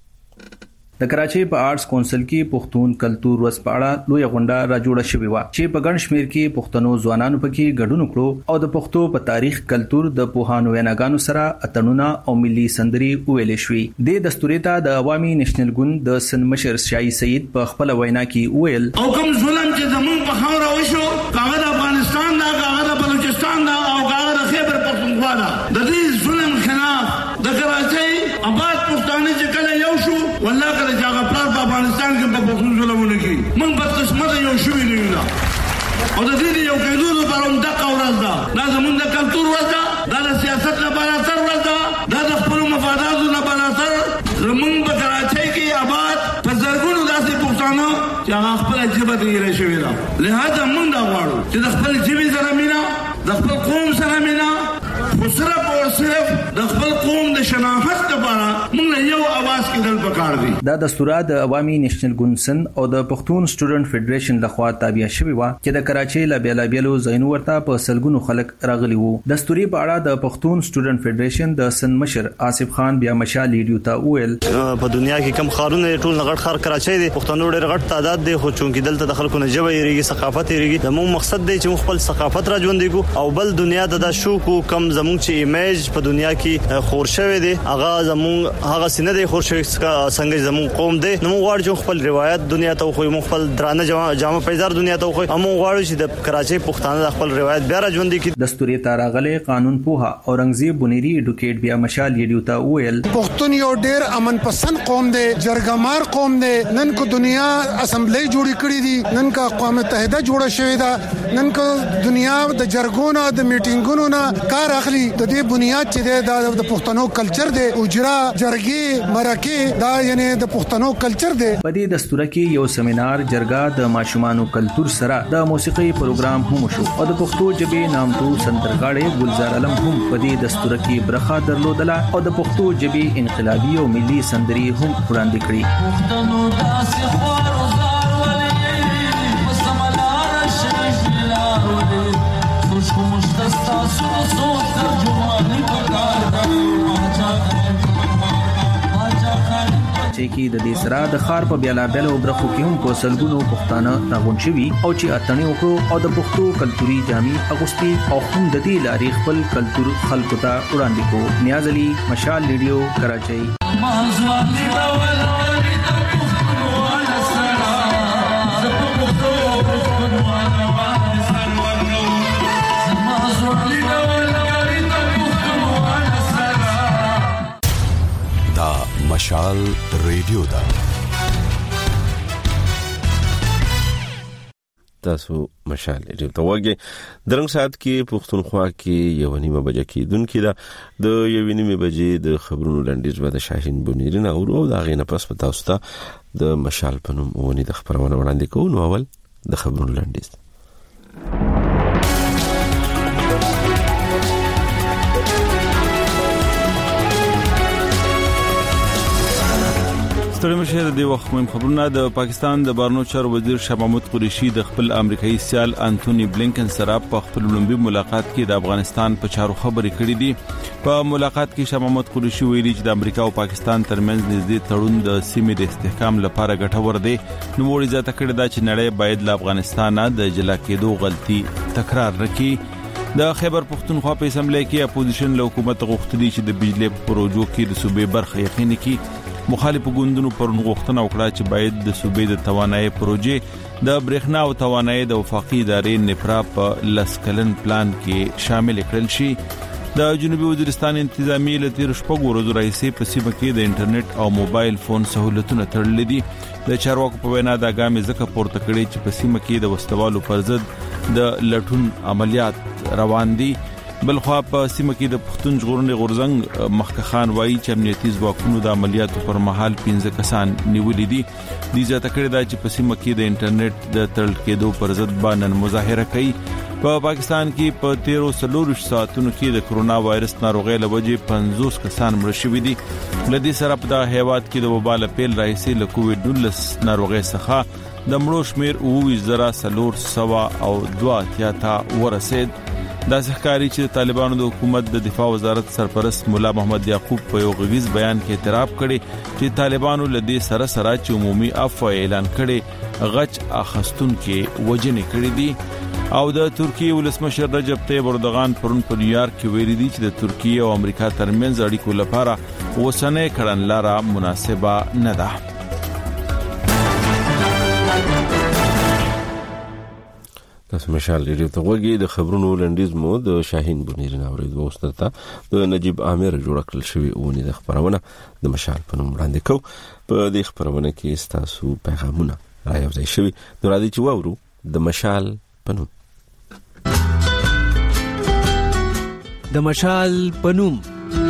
د کراچي په آرټس کونسل کې پښتون کلتور ورځ په اړه لوی غونډه را جوړه شوې و چې په ګڼ شمېر کې پښتنو ځوانانو پکې ګډون وکړو او د پښتو په تاریخ کلتور د پوهانو ویناګانو سره اتڼونه او ملي سندري ویلې شوې. د دستوري ته د عوامي نېشنل ګوند د سن مشر شایي سید په خپل وینا کې ویل او کوم ظلم چې زمون په خاور وشو هغه د افغانستان دا هغه د بلوچستان دا او هغه د خیبر پختونخوا دا د دې ظلم خلاف د کراچي آباد پښتانه چې کله یو شو والله کله چې هغه پلار په افغانستان کې په پښتون ظلمونه کوي موږ په قسمت یو شوی نه یو او د دې یو کېدو لپاره هم دغه ورځ ده. دا زموږ د کلتور ورځ ده، دا د سیاست لپاره تر ورځ ده، دا د خپل مفاداتو لپاره تر زموږ په کراچۍ کې آباد په زرګونو داسې پښتانه چې هغه خپل ژبه ته یې شوی ده. لهدا موږ دا غواړو چې د خپل ژبې سره مینا د خپل قوم سره مینا خو صرف او صرف د خپل قوم د شناخت لپاره موږ یو आवाज کېدل پکار دي. دا دستور د عوامي نېشنل ګوند او د پښتون سټوډنټ فدریشن لخوا تابع شوی و چې د کراچۍ له بیلابیلو ځایونو ورته په سلګونو خلک راغلي وو. دستوري په اړه د پښتون سټوډنټ فدریشن د سن مشر آصف خان بیا مشال ریډیو ته ویل په دنیا کې کم خارونه ټول غټ خار کراچۍ دي، پښتنو ډېر غټ تعداد دي، خو چونکې دلته د خلکو نه جوړ یریږي ثقافت یریږي. زموږ مقصد دی چې خپل ثقافت را ژوندۍ کو او بل دنیا ته د شو کو کم زموږ چې ایمیج په دنیا کې خور شوی دی هغه زموږ هغه سینه دی خور شوی څنګه زموږ قوم دی. نو موږ غواړو چې خپل روایت دنیا ته خو موږ خپل درانه جامه پیزار دنیا ته خو موږ غواړو چې د کراچۍ پښتانه خپل روایت بیا را ژوندۍ کړي. دستوري تاراغله قانون پوها اورنګزیب بنيري اډوکیټ بیا مشال ریډیو ته ویل پښتون یو ډېر امن پسند قوم دی، جرګمار قوم دی. نن کو دنیا اسمبلی جوړی کړی دي، نن کا اقوام متحده جوړه شوې ده، نن کو دنیا د جرګونو د میټینګونو نه کار اخلي. د دې بنیاد چې د د پښتنو کلچر دی، اجرا جرګي مرکه دا یعنی د پښتنو کلچر دی. په دې دستور کې یو سیمینار جرګه د ماشومانو کلتور سره د موسیقي پروګرام هم شو او د پښتو ژبې نامتو سندرغاړي ګلزار علم هم په دې دستور کې برخه درلودله او د پښتو ژبې انقلابي او ملي سندري هم وړاندې کړې. پښتنو داسې خوارو زار ولې مسملار شیشلا ولې خوشو مشتستا سو ترجمانی پکار چې کې د دې سره د خار په بیلابیلو برخو کې هم په سلګونو پښتانه راغون شوي او چې اتنې وکړو او د پښتو کلتوري جامې اغوستي او هم د دې لارې خپل کلتور خلکو ته وړاندې کو. نیاز علي مشال ریډیو کراچۍ. مشال ریډیو دا تاسو مشال ریډیو ته وګورئ. درنګ سات کې پښتونخوا کې یو نیمه بجې کې دونکو دا د یو نیمه بجې د خبرونو لنډیز به د شاهین بنيري نه او دا غینه پس په تاسو ته د مشال پنوم ونی د خبرونه وړاندې کوو. نو اول د خبرونو لنډیز ستړي مشه د وخت مهم خبرونه. د پاکستان د بهرنیو چارو وزیر شاه محمود قریشي د خپل امریکایي سیال انټونی بلینکن سره په خپل لومړي ملاقات کې د افغانستان په چارو خبرې کړې دي. په ملاقات کې شاه محمود قریشي ویلي چې د امریکا او پاکستان ترمنځ نږدې تړون د سیمې د استحکام لپاره ګټور دی. نو وړي ځکه کړی دا چې نړۍ باید له افغانستان د جلا کېدو غلطي تکرار نکړي. د خیبر پختونخوا په اسمبلی کې اپوزیشن له حکومت غوښتي چې د بجلی پروژو کې د صوبې برخه یقیني کړي. مخالف ګوندونو پرون غوښتنه وکړه چې باید د صوبې د توانایي پروژې د برېښنا او توانایي د وفاقي ادارې نپرا په لسکلن پلان کې شامل کړل شي. د جنوبي وزیرستان انتظامی له تیر شپږ ورځې راهیسې په سیمه کې د انټرنیټ او موبایل فون سہولتونه تړلې دي. د چارواکو په وینا دا ګام ځکه پورته کړي چې په سیمه کې د وسوالو پر ضد د لټون عملیات روان دي. بلخوا په سیمه کې د پښتون ژغورنې غورځنګ مخکخان وایي چې امنیتي ځواکونو د عملیاتو پر مهال پنځه کسان نیولې دي. د ځاته کړي دا چې په سیمه کې د انټرنیټ د تړل کېدو پر ضد باندې مظاهره کوي. په پاکستان کې په تیرو سلور ساعتونو کې د کرونا وایرس ناروغۍ له وجې پنځوس کسان مړه شوي دي. لدې سره په د هیواد کې د وبا له پیل راهیسې له کووډ نولس ناروغۍ څخه د مړو شمیر اووه زره سلور سوا او دوه اتیا ته ورسید. دا ښکاري چې د طالبانو د حکومت د دفاع وزارت سرپرست مولا محمد یعقوب په یو غویز بیان کې اعتراف کړي چې طالبانو له دې سره سره چې عمومي عفو اعلان کړي غچ اخستون کې وجنې کړې دي. او د ترکیه ولسمشر رجب طیب اردوغان پرون په نیویارک کې ویلي دي چې د ترکیه او امریکا ترمنځ اړیکو لپاره اوسنۍ کړنلاره مناسبه نه ده. تاسو مشال ریډیو ته وګورئ. د خبرونو لنډیز مو د شاهین بنیر ناورید وسترته د نجیب عامر جوړ کړل شوی اونې د خبرونه د مشال په نوم وړاندې کوم. په دې خبرونه کې تاسو پیغامونه راځي شوی نو راځي چې وورو د مشال په نوم. د مشال په نوم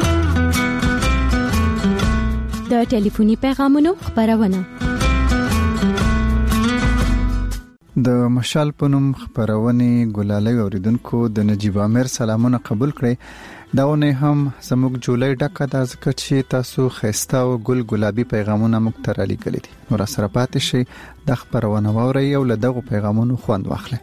د ټلیفوني پیغامونو خبرونه. د مشال پنوم خبرونه ګلالۍ اوریدونکو د نجیب عامر سلامونه قبول کړئ. داونه هم زموږ جولای ډکه د ځکه چې تاسو خسته او ګل ګلابي پیغامونه موږ ته را لیکلي دي. نو را سره پاتې شئ د خبرونه وورئ او له دغه پیغامونو خوند واخلئ.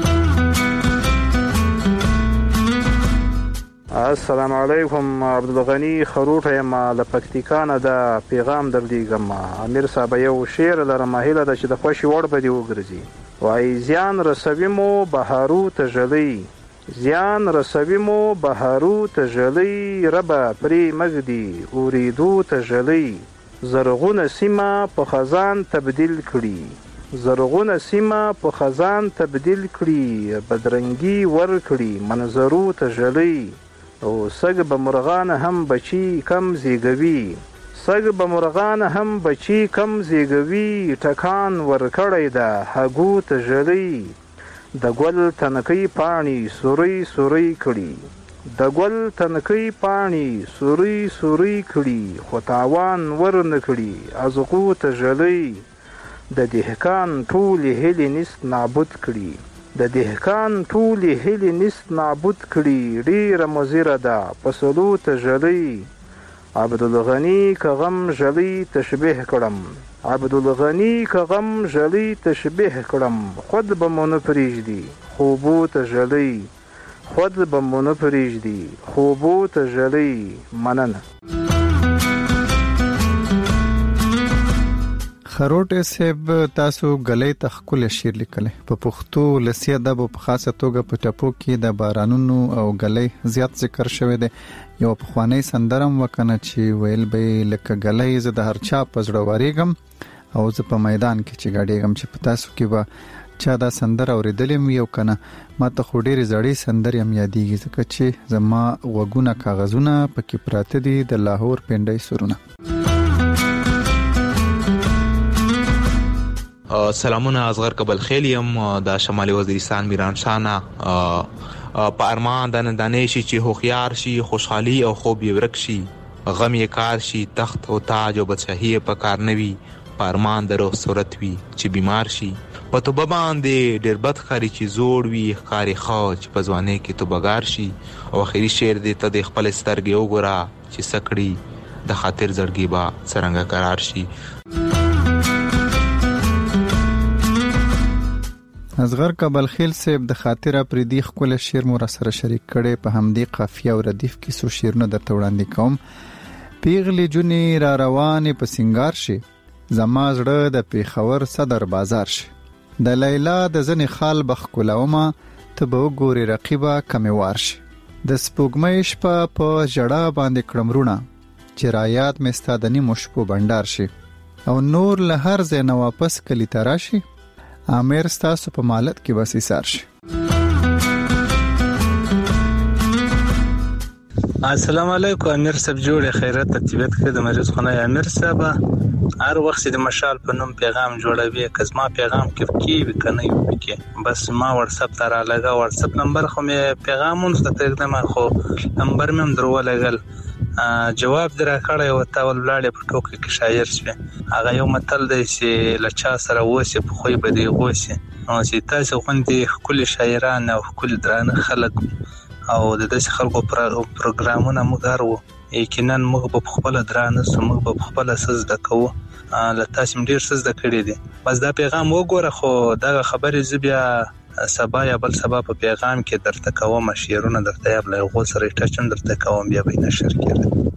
السلام علیکم. عبدالغنی خروټه یم له پکتیکا نه د پیغام درلیږم. امیر صاحب یو شعر لرم هیله ده چې د خوشي وړ به دی وګرځي. وای زیان رسوي مو بهارو ته ژړی زیان رسوي مو بهارو ته ژړی ربه پرې مګدي اوریدو ته ژړی زرغونه سیمه په خزان تبدیل کړي زرغونه سیمه په خزان تبدیل کړي بدرنګي ور کړي منظرو ته ژړی او سګ به مرغان هم بچي کم زیږوي سګ به مرغان هم بچي کم زیږوي ټکان ورکړی دا هغو ته ژړی د ګل تنکۍ پاڼې سوري سوري کړي د ګل تنکۍ پاڼې سوري سوري کړي خو تاوان ور نه کړي ازغو ته ژړی د دهقان ټولې هیلې نس نابود کړي د دهقان ټولې هیلې نس نابود کړي ډیره مضره ده فصلو ته ژړی عبدالغنی که غم ژړی تشبیه کړم عبدالغنی که غم ژړی تشبیه کړم خود به مو نه پرېږدي خوبو ته ژړی خود به مو نه پرېږدي خوبو ته ژړی. مننه. خروټه صاحب تاسو غلې تخکل شیر لیکل په پښتو لسی ادب په خاصه توګه په ټپو کې د بارانونو او غلې زیات ذکر شوی دی. یو په خوانی سندرم وکنه چې ویل به لکه غلې ز د هر چا پزړه وریګم او ز په میدان کې چې غاډېګم چې په تاسو کې به چا دا سندر اوریدلم یو کنه ما ته خو ډېری زړې سندر یم یادېږي ځکه چې زما وګونه کاغذونه پکې پراته دي د لاهور پنډای سرونه. سلامونه اصغر قبل خیلیم د شمالي وزیرستان میران شانا په ارمان د دانش چې هوښیار شي خوشحالي او خوب یې ورک شي غم یې کار شي تخت او تاج او بادشاہي په کار نوي په ارمان د روح صورت وي چې بیمار شي په توبه باندې ډېر بد ښکاري چې زوړ وي ښکاري ښه چې په ځوانۍ کې توبهګار شي. او اخري شعر دی ته د خپل سترګې وګوره چې سکړي د خاطر زړګي با څرنګه قرار شي. اصغر کبلخیل صاحب د خاطره پردي خپل شعر مو را سره شریک کړي په همدې قافیه او ردیف کې سو شعرونه درته وړاندې کوم. پیغلی جونی را روانې په سنگار شي، زما زړه د پیښور صدر بازار شي. د لیلا د ځنې خال بخکولاومه، ته به وګورې رقیبه کمیوار شي. د سپوږمۍ شپه په ژړا باندې کړم رونه، چې رایات مې ستا د نیمو شپو بنډار شي. او نور له هر ځای نه واپس کلی ته راشي، امیر ستاسو په مالت کې بس ایثار شي. السلام علیکم. امیر صاحب جوړه خیرت طبیعت کې د مریض خونه. امیر صاحب هر وخت د مشال په نوم پیغام جوړوي، کزما پیغام کې کی کنه یو کې بس ما واتس اپ ته را لګا. واتس اپ نمبر خو مې پیغامونه ته تقدم خو نمبر مې هم درو لګل، جواب درا کړی او تا ول بلاړې په ټوکې کې شاعر شوه. هغه یو متل دی چې لچا سره وسی په خوې بده غوسی، نو چې تاسو غوندي خپل شاعران او خپل درانه خلک او د دې خلکو پروګرامونه موږ هرو یقینا موږ په خپل درانه سمو په خپل اساس د کوو. له تاسو ډیر څه زده کړی دي، بس دا پیغام وګوره. خو دا خبرې زبیا سبا یا بل سبا په پیغام کې درته کوم، شعرونه درته یا بل غو سره ټچم درته کوم، بیا به نشر کړم.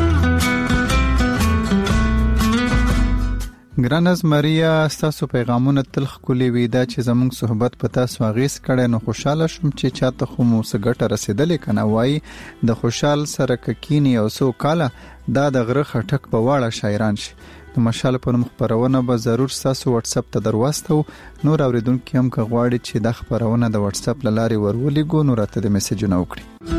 ګرانز ماریا، تاسو پیغامونه تل خولي وي. دا چې زموږ صحبت په تاسو اغیز کړي، نو خوشاله شوم چې چاته خو مو سګټه رسیدلې کنه. وای د خوشحال سره ککینی او سو کاله دا د غره خټک په واړه شاعران شي. د مشال په نوم خبرونه به ضرور تاسو واتس اپ ته درواستو. نور اوریدونکو هم که غواړي چې د خبرونه د واتس اپ لارې ورولېګو، نو راته د میسجونه وکړي.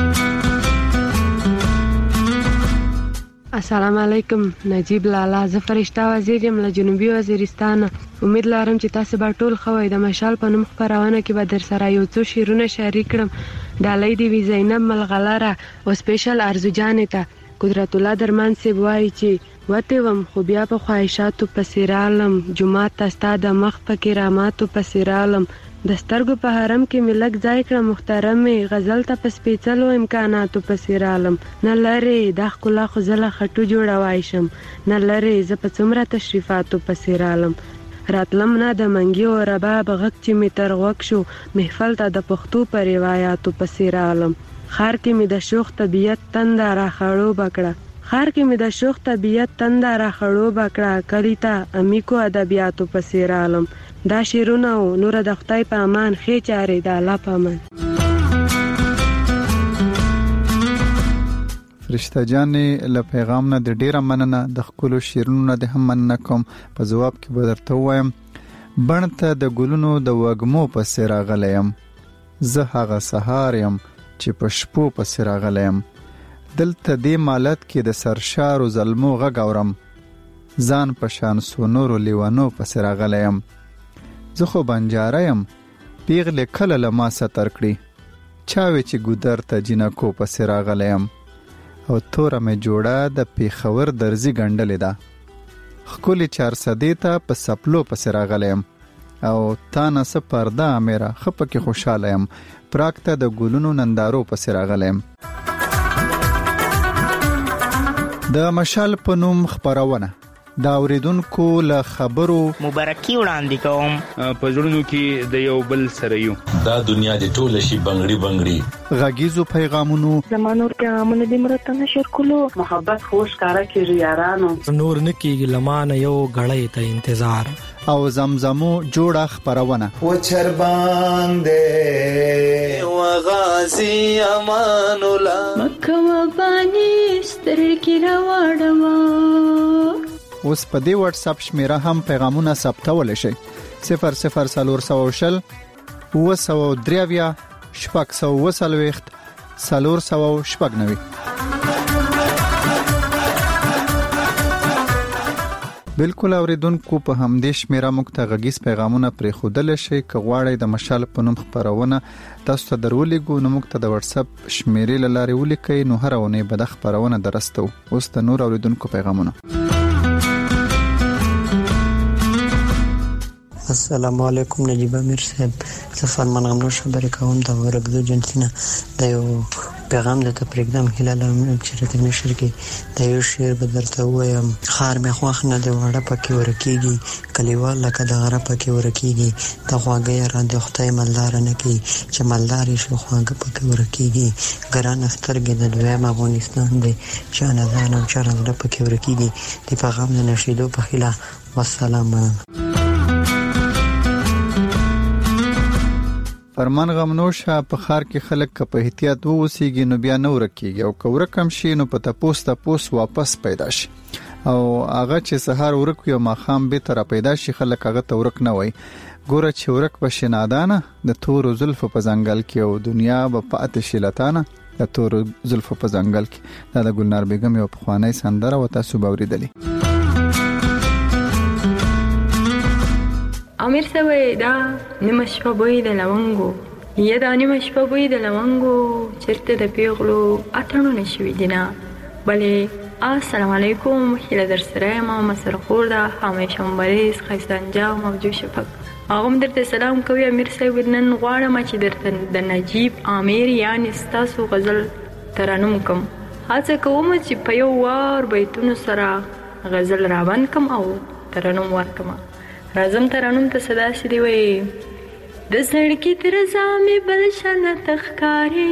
السلام علیکم. نجیب لالا، زه فرشته وزیر یم له جنوبي وزیرستان. امید لرم چې تاسو به ټول خوي. د مشال په نوم خبرونه کې به در سره یو څو شعرونه شریک کړم. ډالۍ دی وی زینب ملغلره او سپیشل ارزو جانې ته. قدرت الله درمان سی وایي چې وته وم خو بیا په خواهشاتو پسیرالم، جمعه تاستا د مخ په کراماتو پسیرالم. د سترګو په حرم کې ملک ځای کړ محترمې، غزل ته په سپېڅلو امکاناتو پسیرالم. نه لري د ښکلا خو زله خټو جوړوای شم، نه لري زه په څومره تشریفاتو پسیرالم. راتلم نه د منګي او رباب غږ چې می تر غوږ شو، محفل ته د پښتو په روایتو پسیرالم. خار کې می د شوخ طبیعت تنده را خړو بکړه، خار کې می د شوخ طبیعت تنده را خړو بکړه. کلی ته امیکو ادبیاتو پسیرالم. دا شیرونه او نور د خدای په امان، خې چارې د الله په امان. فرشته جانې له پیغام نه د ډیره مننه. د خپل شیرونو نه د هم مننه کوم. په جواب کې به درته وایم بڼ ته د ګلونو د وګمو په سر راغلم، زه هغه سهار يم چې په شپو په سر راغلم. دلته دې مالت کې د سرشار او ظلمو غږ اورم، ځان په شان سونورو لیوانو په سر راغلم. زه خو بنجاره یم، پیغله کله لما ستر کړي، چاوي چې ګودر ته جنکو په سر راغلم. او توره مې جوړه د پیښور درزي ګنډلې ده، خولي چار صدې ته په سپلو په سر راغلم. او تا نه څه پرده میرا خپه کې خوشاله یم، پراکته د ګلونو نندارو په سر راغلم. د مشال په نوم خبرونه دا اوریدونکو له خبرو مبارکي وړاندې کوم. په ژوندونو کې د یو بل سره یو، دا دنیا د ټوله شي بنگړي بنگړي. غږیزو پیغامونو زمانور پیغامونه د مرته نشر کولو، محبت خوش کارا کیږي یارانو، نور نکیږي لمانه یو غړې ته انتظار. او زمزمو جوړه خبرونه و چرباندې و غازی امان الله مکه و بانی سترګې راوړم. اوس په دې واتس اپ شمیره هم پیغامونه ثبتول شي. صفر صفر سلور سو شل و سو دریویا شپږ سو وسلويخت سلور سو شپږ نوي. بالکل اوریدونکو په همدې شمیره مکته غږیز پیغامونه پرې خودل شي. کغواړی د مشال په نوم خبرونه تاسو ته درولېګو، نو مکته د واتس اپ شمیرې لارې ولیکئ، نو هر ونه به د خبرونه درستو. اوس د نور اوریدونکو پیغامونه. السلام علیکم. نجیب امیر صاحب، زه فرمان غمنو خبرې کوم د ورګدو جنسینه د یو پیغام د تپریګدم هلال چرته نشر کې د یو شعر بدرته وایم خار مې خوښ نه دی وړه پکې ورکیږي کلیوال لکه د غره پکې ورکیږي د خواږه را د خدای مالدار نه کی چې مالدار شي خواږه پکې ورکیږي ګران سترګې د دویم افغانستان دی چې انځان او چرند پکې ورکیږي د پیغام د نشیدو په خلا والسلام. فرمان غمنوشه په خار کې خلک په احتیاط ووسیږي نو بیا نه ورکیږي او که ورکم شي نو په تپوس تپوس واپس پیدا شي او هغه چې سحر ورک یو ماخام به تر پیدا شي خلک هغه ته ورک نه وای ګوره چې ورک بشي نادانه د تور زلف په ځنګل کې او دنیا به پاتې شي لتانه د تور زلف په ځنګل کې دا د ګلنار بیگم یو پخوانی سندره و تاسو باوریدلی. امیر سوی دا نیمه شپه بوی د لونګو یا دا نیمه شپه بوی د لونګو چرته د پیغلو اتڼو نشوي دینا بلې السلام علیکم هیله در سره ما مسر خور دا همیشه مریض خیستانجا موجود شفق اغم درته سلام کوي امیر صاحب نن غواړم چې درته د نجیب امیر یعنی ستاسو غزل ترانم کوم هڅه کوم چې په یو وار بیتونو سره غزل راوند کوم او ترانم ورکم. رازم ترانم ته صدا شي دی وي د سړکی تر زامي بل شنه تخکاری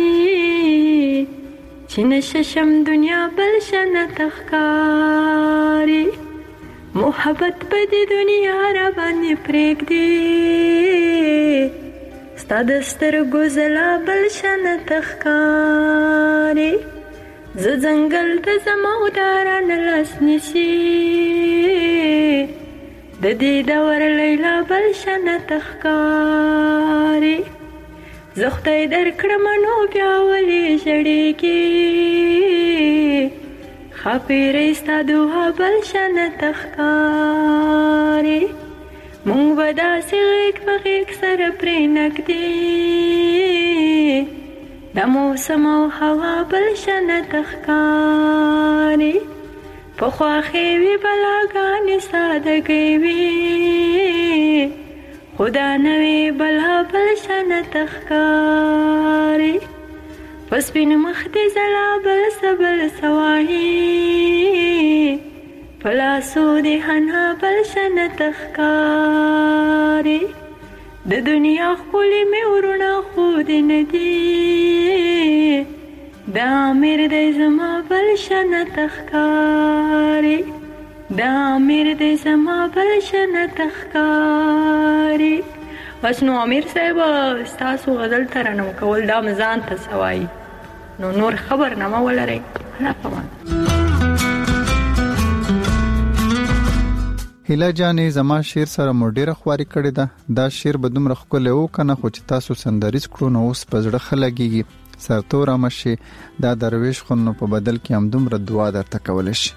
چې نشم دنیا بل شنه تخکاری محبت په دې دنیا را باندې پرېګ دی ستاد سترګو زلا بل شنه تخکاری ز ځنګل ته زما وداران لاس نشي د دې دور لیلا بل شنه تخکاری زه خدای درکړم نو بیا ولې ژړېږې ښاپېرۍ ستا دوها بل شنه تخکاری مونږ به داسې غېږ په غېږ سره پرې نږدې د موسم او هوا بل شنه تخکاری پخوا خیوی بلاگانی سادگی وی خدا نوی بلا بلشن تخکاری پس بین مختی زلا بل سبل سواهی پلاسو دی حنا بلشن تخکاری د دنیا خولی می ورونا خود ندی دا امیر د زما بل شنه تخکاری دا امیر د زما بل شنه تخکاری. بس نو امیر صاحب ستاسو غزل ترانم کول دا مزان ته سوای نو نور خبر نه مولري نه پمان. هیله جانې زما شعر سره مو ډیره خواري کړې ده دا شعر به دومره ښکلی و که نه خو چې تاسو سندریز کړو نو اوس په زړه ښه لګېږي سرتوره مشي دا درویش خو نو په بدل کې هم دومره دعا درته کولی شي.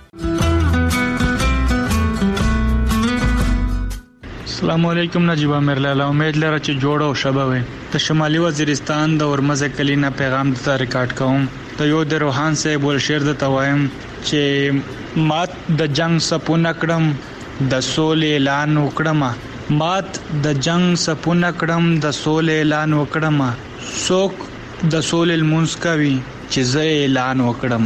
السلام علیکم نجیب امیر لالا امید لرم چې جوړ او شبه وي د شمالي وزیرستان د ورمزه کلینا پیغام دته ریکارډ کوم ته یو د روحان صاحب ول شعر د توایم چې مات د جنگ سپونه کړم د سولې اعلان وکړم مات د جنگ سپونه کړم د سولې اعلان وکړم څوک د سولې المنس کوي چې زه اعلان وکړم.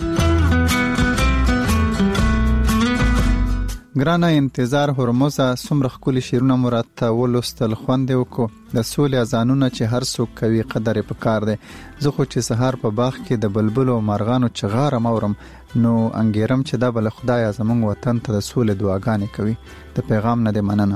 ګرانه انتظار هرمزه څومره ښکلي شعرونه مو راته ولوستل خوند یې وکړو د سولې اذانونه چې هر څوک کوي قدر یې پکار دی زه خو چې سهار په باغ کې د بلبلو او مارغانو چغارم اورم نو انګیرم چې دا بل خدای زموږ وطن ته د سولې دعاګانې کوي د پیغام نه دی مننه.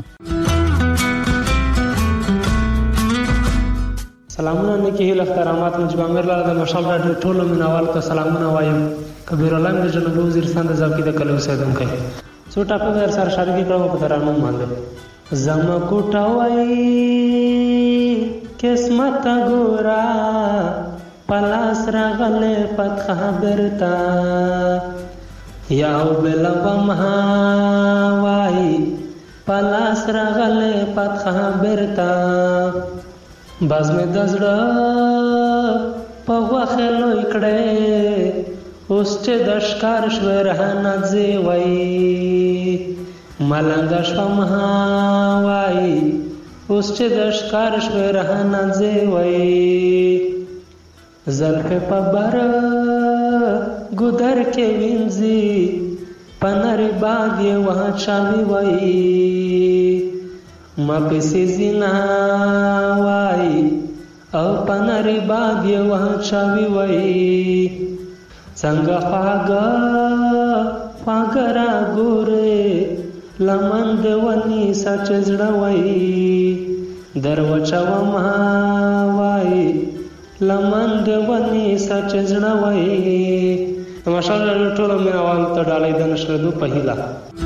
سلامونه نیکی هیله احترامات نجیب امیر لاله د مشال راډیو ټولو مینوال ته سلامونه وایم کبیر الله د جنوبي وزیرستان د ځوکی د کلو اوسیدونکی څو ټاپه در سره شارګي کړو په ترانو باندې زما کوټه وای قسمت ګورا پلاس راغله فتح برتا یاو بل بمها وای پلاس راغله فتح برتا باز می دزړه په واخه لوی کړه اوس چې د ښکار شوه رهنه ځي وای ملنګ شوم ها وای اوس چې د ښکار شوه رهنه ځي وای زلف په بر ګودر کې وینځي پنر باد یې واچاوي وای ما پسې زینا وای او پنر باد یې واچاوي وای څنګه خواږه خواږه را ګورې لمن د ونی سچ زړه وای دروچاو ما وای لمن د ونی سچ زړه وای ماشاءالله ټول مینوال ته ډالۍ د نشردو په هیله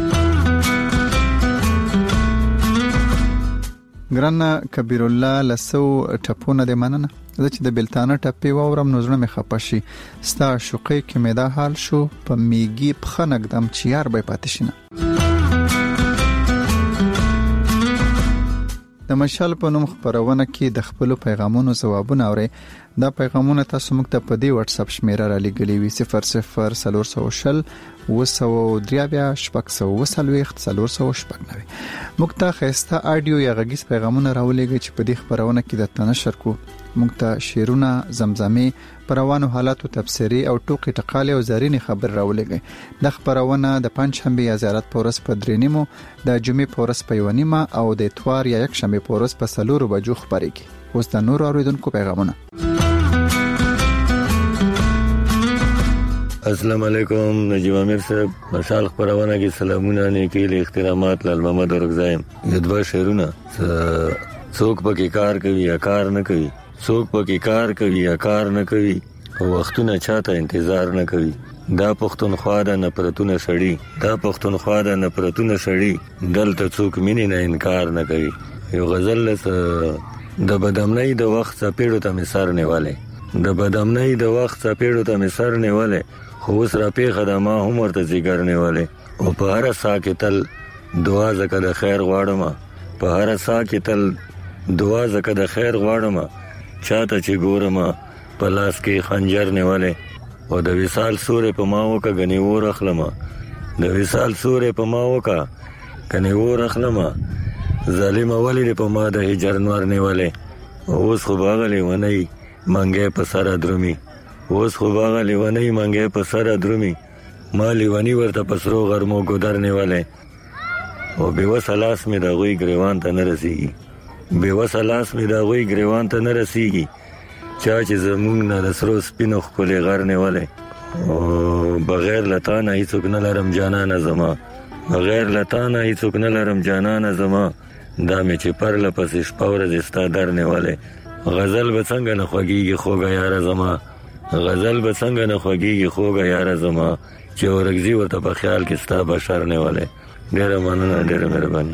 ګران کبیر الله لسو ټپونه د مننه چې د بلتانه ټپي وورم نوزنه مې خپشي ستا شوقي کې مې دا حال شو په میګي پخنګ دم چیار به پاتشینه د مشال په نوم خبرونه کې د خپل پیغامونو جوابونه اوري دا پیغامونه تاسو موږ ته په دې واتس اپ شمیره را لګلې وي صفر صفر سلور سو شل وسو دریابیا شپږ سو وسلويخت سلور سو شپږ نوي موږ ته خسته اډیو یا غږیز پیغامونه راولېږي چې په دې خبرونه کې د تنشر کو موږ ته شیرونه زمزمه پروانو حالاتو تفسیری او ټوکی ټقاله او زرینی خبر راولېږي د خبرونه د پنځشنبه یا زیارت پورس په درینیمو د جمعې پورس په یونیمه او د اتوار یا یک شنبه پورس په سلور بجو خبرېږي اوس د نور اوریدونکو پیغامونه السلام علیکم نجیب امیر صاحب مشال خبرونه کې سلامونه نیکی له احترامات لال محمد ورغزایم یدوا شهرونه څوک پکې کار کوي یا کار نه کوي څوک پکې کار کوي یا کار نه کوي او وختونه چاته انتظار نه کوي دا پښتونخوا د نفرتونه شړی دا پښتونخوا د نفرتونه شړی دلته څوک مینې نه انکار نه کوي یو غزل د بدامنۍ د وخت سپېړو ته مسار نیواله د بدامنۍ د وخت سپېړو ته مسار نیواله خو اوس را پیښه د ما هم ورته ذکر نیواله او په هر سا کې تل دعا زکه د خیر غواړم په هر سا کې تل دعا زکه د خیر غواړم چاته چې ګورم په لاس کې خنجر نیواله او د وصال سورې په ما وکه غني ور اخلم د وصال سورې په ما وکه غني ور اخلم ظالم اولی په ما د هجر نور نیواله اوس خو باغلی ونی منګه په سره درومي اوس خو باغلی ونی منګه په سره درومي مالی ونی ورته پسرو غرمو ګدر نیواله او به وسلاس می د غوي ګریوان ته نه رسیږي به وسلاس می د غوي ګریوان ته نه رسیږي چا چې زمونږ نه رسرو سپینو خپل غر نیواله او بغیر لتانه هیڅوک نه لرم جانانه زما بغیر لتانه هیڅوک نه لرم جانانه زما دا مې چې پر لپسې شپور د استادر نیواله غزل به څنګه نه خوږیږي خوګه یار زما غزل به څنګه نه خوږیږي خوګه یار زما چې ورګزي ورته په خیال کې ستا بشر نیواله ډېر مننه ډېر مهرباني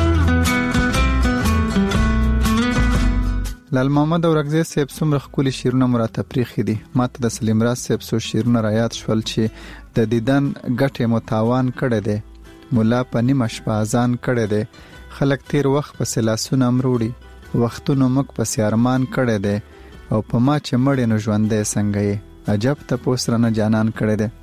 لال محمد اورغزي صاحب څومره خولي شیرونه مراته پریخي دي ماته د سلیم راز صاحب سو شیرونه را یاد شول چې د دیدن غټه متاوان کړه دي مولا پنی مشپازان کړه دي خلک تیر وخت په سلاسونه امروړي وختونو مک په سیارمان کړه دي او په ما چې مړ نه ژوندې څنګه یې عجب ته پوسرنه جانان کړه دي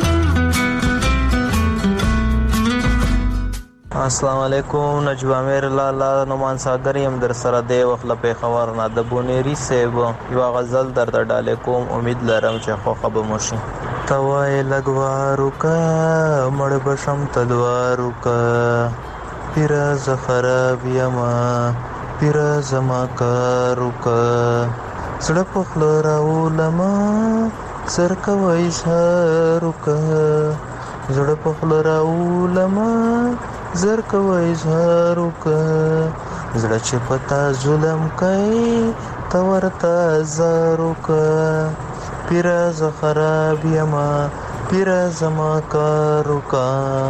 السلام علیکم نجیب امیر لالا نومان ساګر يم در سره دی وخت په خبر نه د بونيري سیب یو غزل در د ډاله کوم امید لرم چې خو خبر مشي توای لګوارو کا مړ بشم تلوارو کا پیرا زخراب یما پیرا زما کارو کا سړ په خلرا علما سر کوي شارو کا زړ په خلرا علما زر کوي زارو کا زړه چې پتا ظلم کوي تورتا زارو کا پیرا زخراب یما پیرا زما کارو کا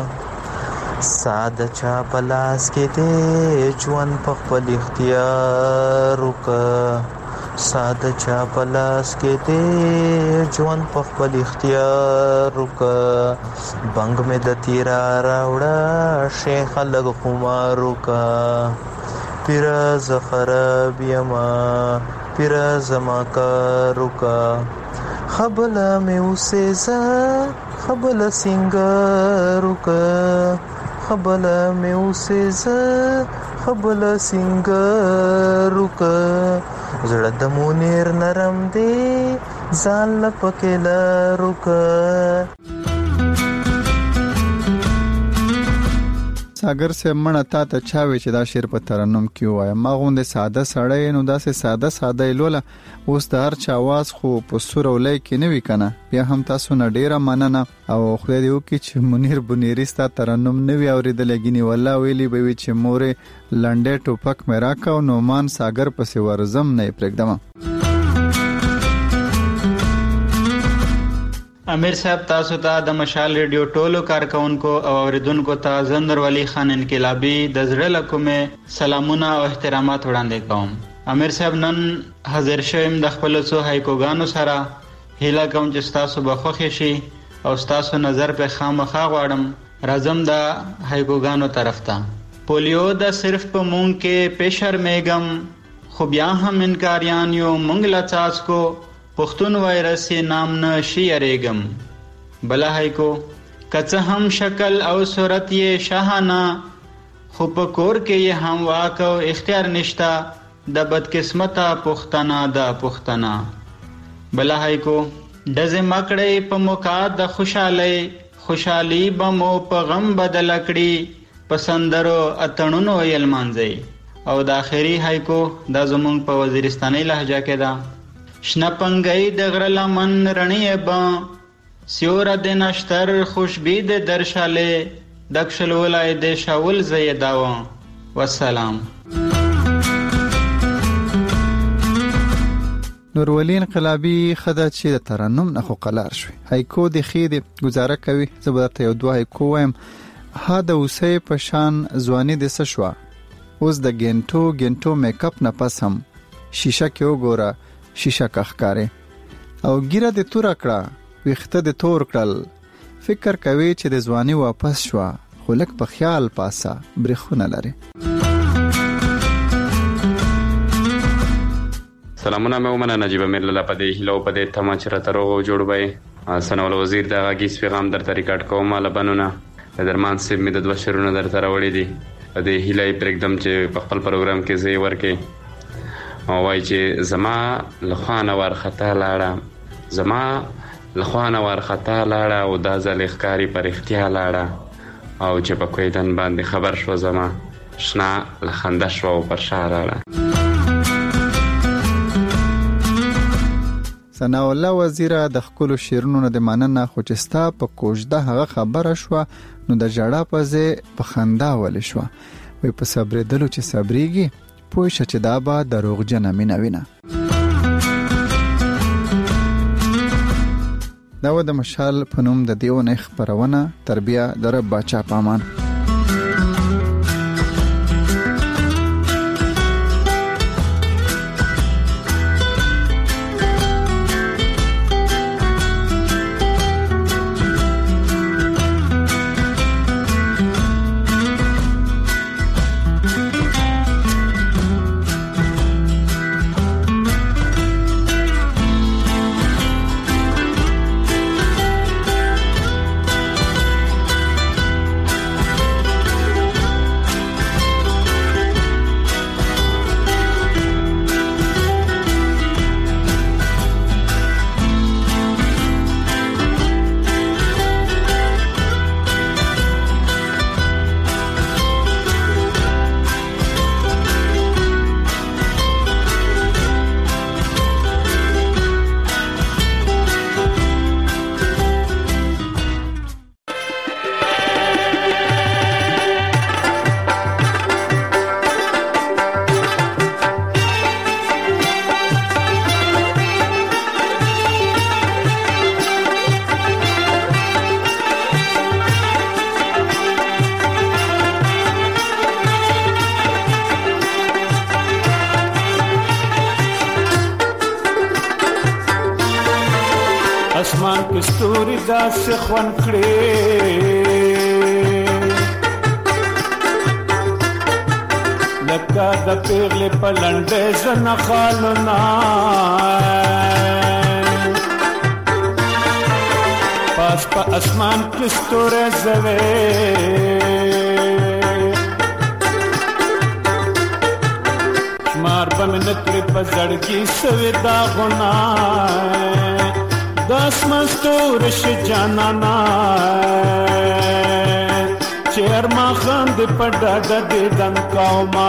ساده چا پلاس کې دې ژوند په خپل اختیار کا ساده چا پلاس کې دې ژوند په خپل اختیار کا بنګ مې د تیرا راوړه شیخ لګ خمارو کا پیرا زخراب یما پیرا زما کارو کا خبله مې وسېزه خبله سنگارو کا خبله مې وسېزه خبله سنگارو کا زړه د مونیر نرم دی ځان لپاره لارو کا ساګر سے مړه تا ته چاوي چې دا شعر په ترنم کې وای ما غوند ساده سړی نو دا سه ساده ساده لوله اوس د هر چا आवाज خو په سور ولای کې نه وی کنه بیا هم تاسو نه ډیره مننه او خدای دې وکړي چې منیر بنيري ستا ترنم نه وی اوریدل غنی والله ویلی به وی چې مورې لنډه ټوپک مې راکاو نو مان ساګر پسې ورزم نه پرېږدم. امیر صاحب تاسو ته د مشال ریډیو ټولو کارکونکو او اوریدونکو ته زندر ولی خان انقلابی د زړه له کومه سلامونه او احترامات وړاندې کوم. امیر صاحب نن حاضر شوم د خپل څو هایکوګانو سره هیله کوم چې تاسو به خوښ شي او تاسو نظر په خامخا غواړم راځم د هایکوګانو طرف ته. پولیو د صرف په مونږ کې پېشر میګم خو بیا هم انکاریان یو مونږ لچاس کو پښتون وایرس نام نه شي اړېګم. بلا هایکو کڅه هم شکل او صورت یې شاهانه خو په کور کې یې هم واک او اختیار نشتا د بدقسمته پښتنه د پښتنه. بلا هایکو دزه مکړې په موقع د خوشالۍ خوشحالي بمو په غم بدل کړي پسندرو اتڼونو یل مانځي. او د اخري هایکو د زمونږ په وزیرستاني لهجه کې ده شنپنګي د غره لمن رڼې با سیور د نشتر خوشبي د درشاله دکشل ولای د شاول زیداو. والسلام. نورولین انقلابی خدا چې د ترنم نه خو قلار شوی هایکو د خېده گزاره کوي زبرته یو دوه هایکو وایم ها د اوسې په شان ځواني د سشوا اوس د ګنټو ګنټو میک اپ نه پس هم شیشه کې وګوره شیشه کخکاره او ګیره د تور کړه وخته د تور کړل فکر کوي چې د ځواني واپس شوا خو لک په خیال پاسه برخونه لري. سلامونه مې ومنه نجیب امیر لاله په دې هلو په دې تمه چې راته روغ جوړ وای سنول وزیر د غیس پیغام درته ریکارډ کوم لبنونه درمان سیب مې د دوه شرونه درته راوړې دي په دې هلای پرېږدم چې په خپل پروګرام کې زی ورکې او وای چې زما لخوانه ورخته لاړه زما لخوانه ورخته لاړه او دا ځل ښکاری پر اختیار لاړه او چې په کویدن باندې خبر شو زما شنا لخنده شو او پر شار لاړه. ثنا الله وزیره د خپل شیرونو د مننه خو چې ستا په کوژده هغه خبره شو نو د جړه پځه په خندا ول شو وي په صبر دلو چې صبرېږي پوه شې چې دا به دروغجن مینه وینه. دا و د مشال په نوم د دیو نه خبرونه تربیه د رب بچا پامان. اسمان کې ستوري داسې خوان کړې لکه د پیغلې په لنډه زنه خالونه پاس په اسمان کې ستوري زوي بیمار بم نکړي په زړګي سوي دا غنا داس مستور ش جانانا چیر ما خند پډا د دن کوما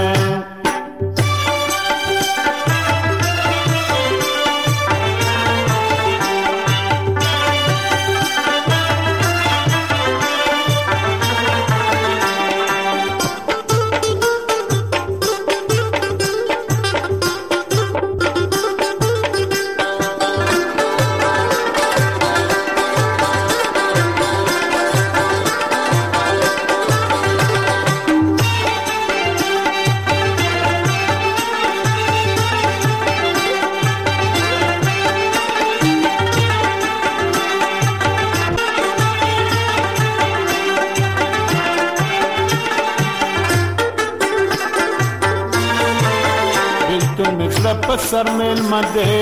سر میل مده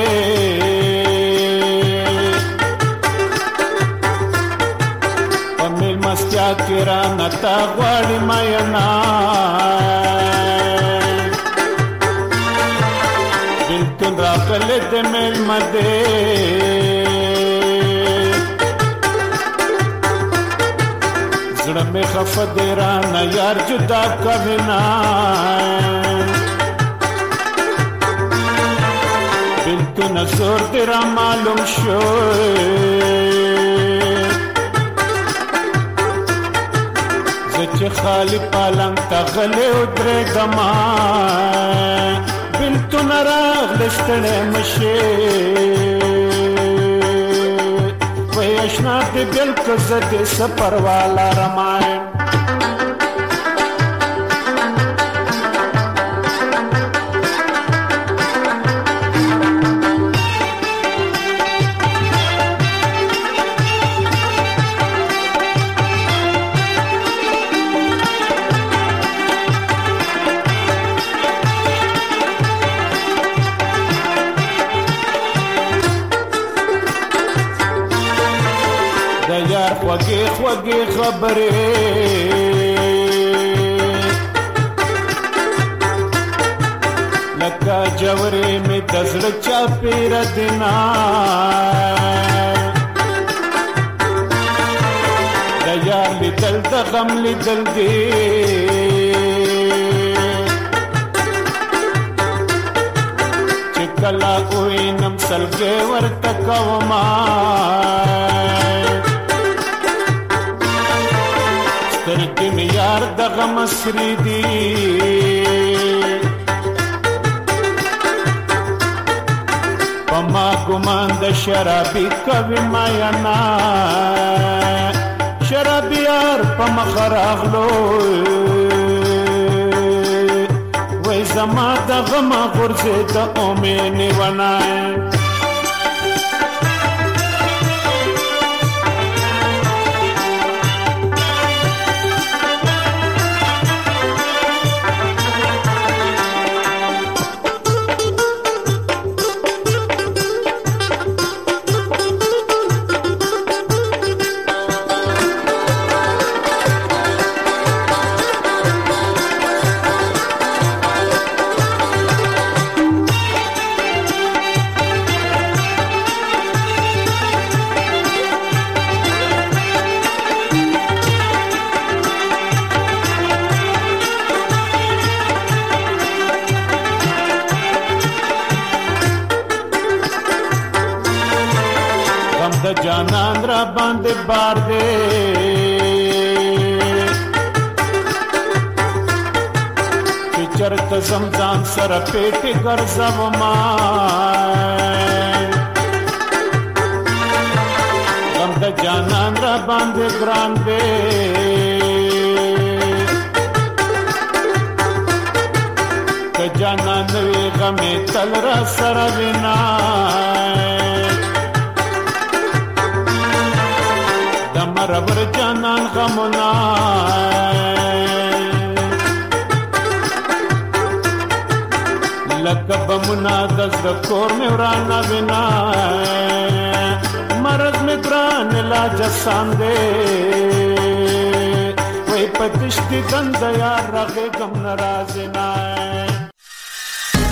پمیل مستیا کرا نتا غواړي ماینا بلکل راغل د میل مده زړه مې خفه دی را نه یار جدا کوینا تو نظر تیرا معلوم شو زچ خالی پالنگ تغلی ادره گما بل تو نراغ لستڑے مشی وی اشناف دی بل کزد سپر والا رمائن خوږې خوږې خبرې لکه جوړې مې د زړه چاپېره دینا د یار لیدل د غم لیدل دی چې کله وینم سلګۍ ورته کومه سترګې مې یار دغه مصري دي په ما ګمان د شرابي کوي ماینا شرابي یار په مخ راغلو وای زما دغه ما غورځې د اومې نیونه جانان را باندې بار دے چې چرته زمزان سره پیټي ګرځم ما غم د جانان را باندې ګران دے که جانان وی غمې تل را سره وینا ربر جانان غمنا لکب منا دزر کور میں ورانا بنا مرض میں گران لاج ساندے وی پتشتی دند یار رغے غم ناراض نہ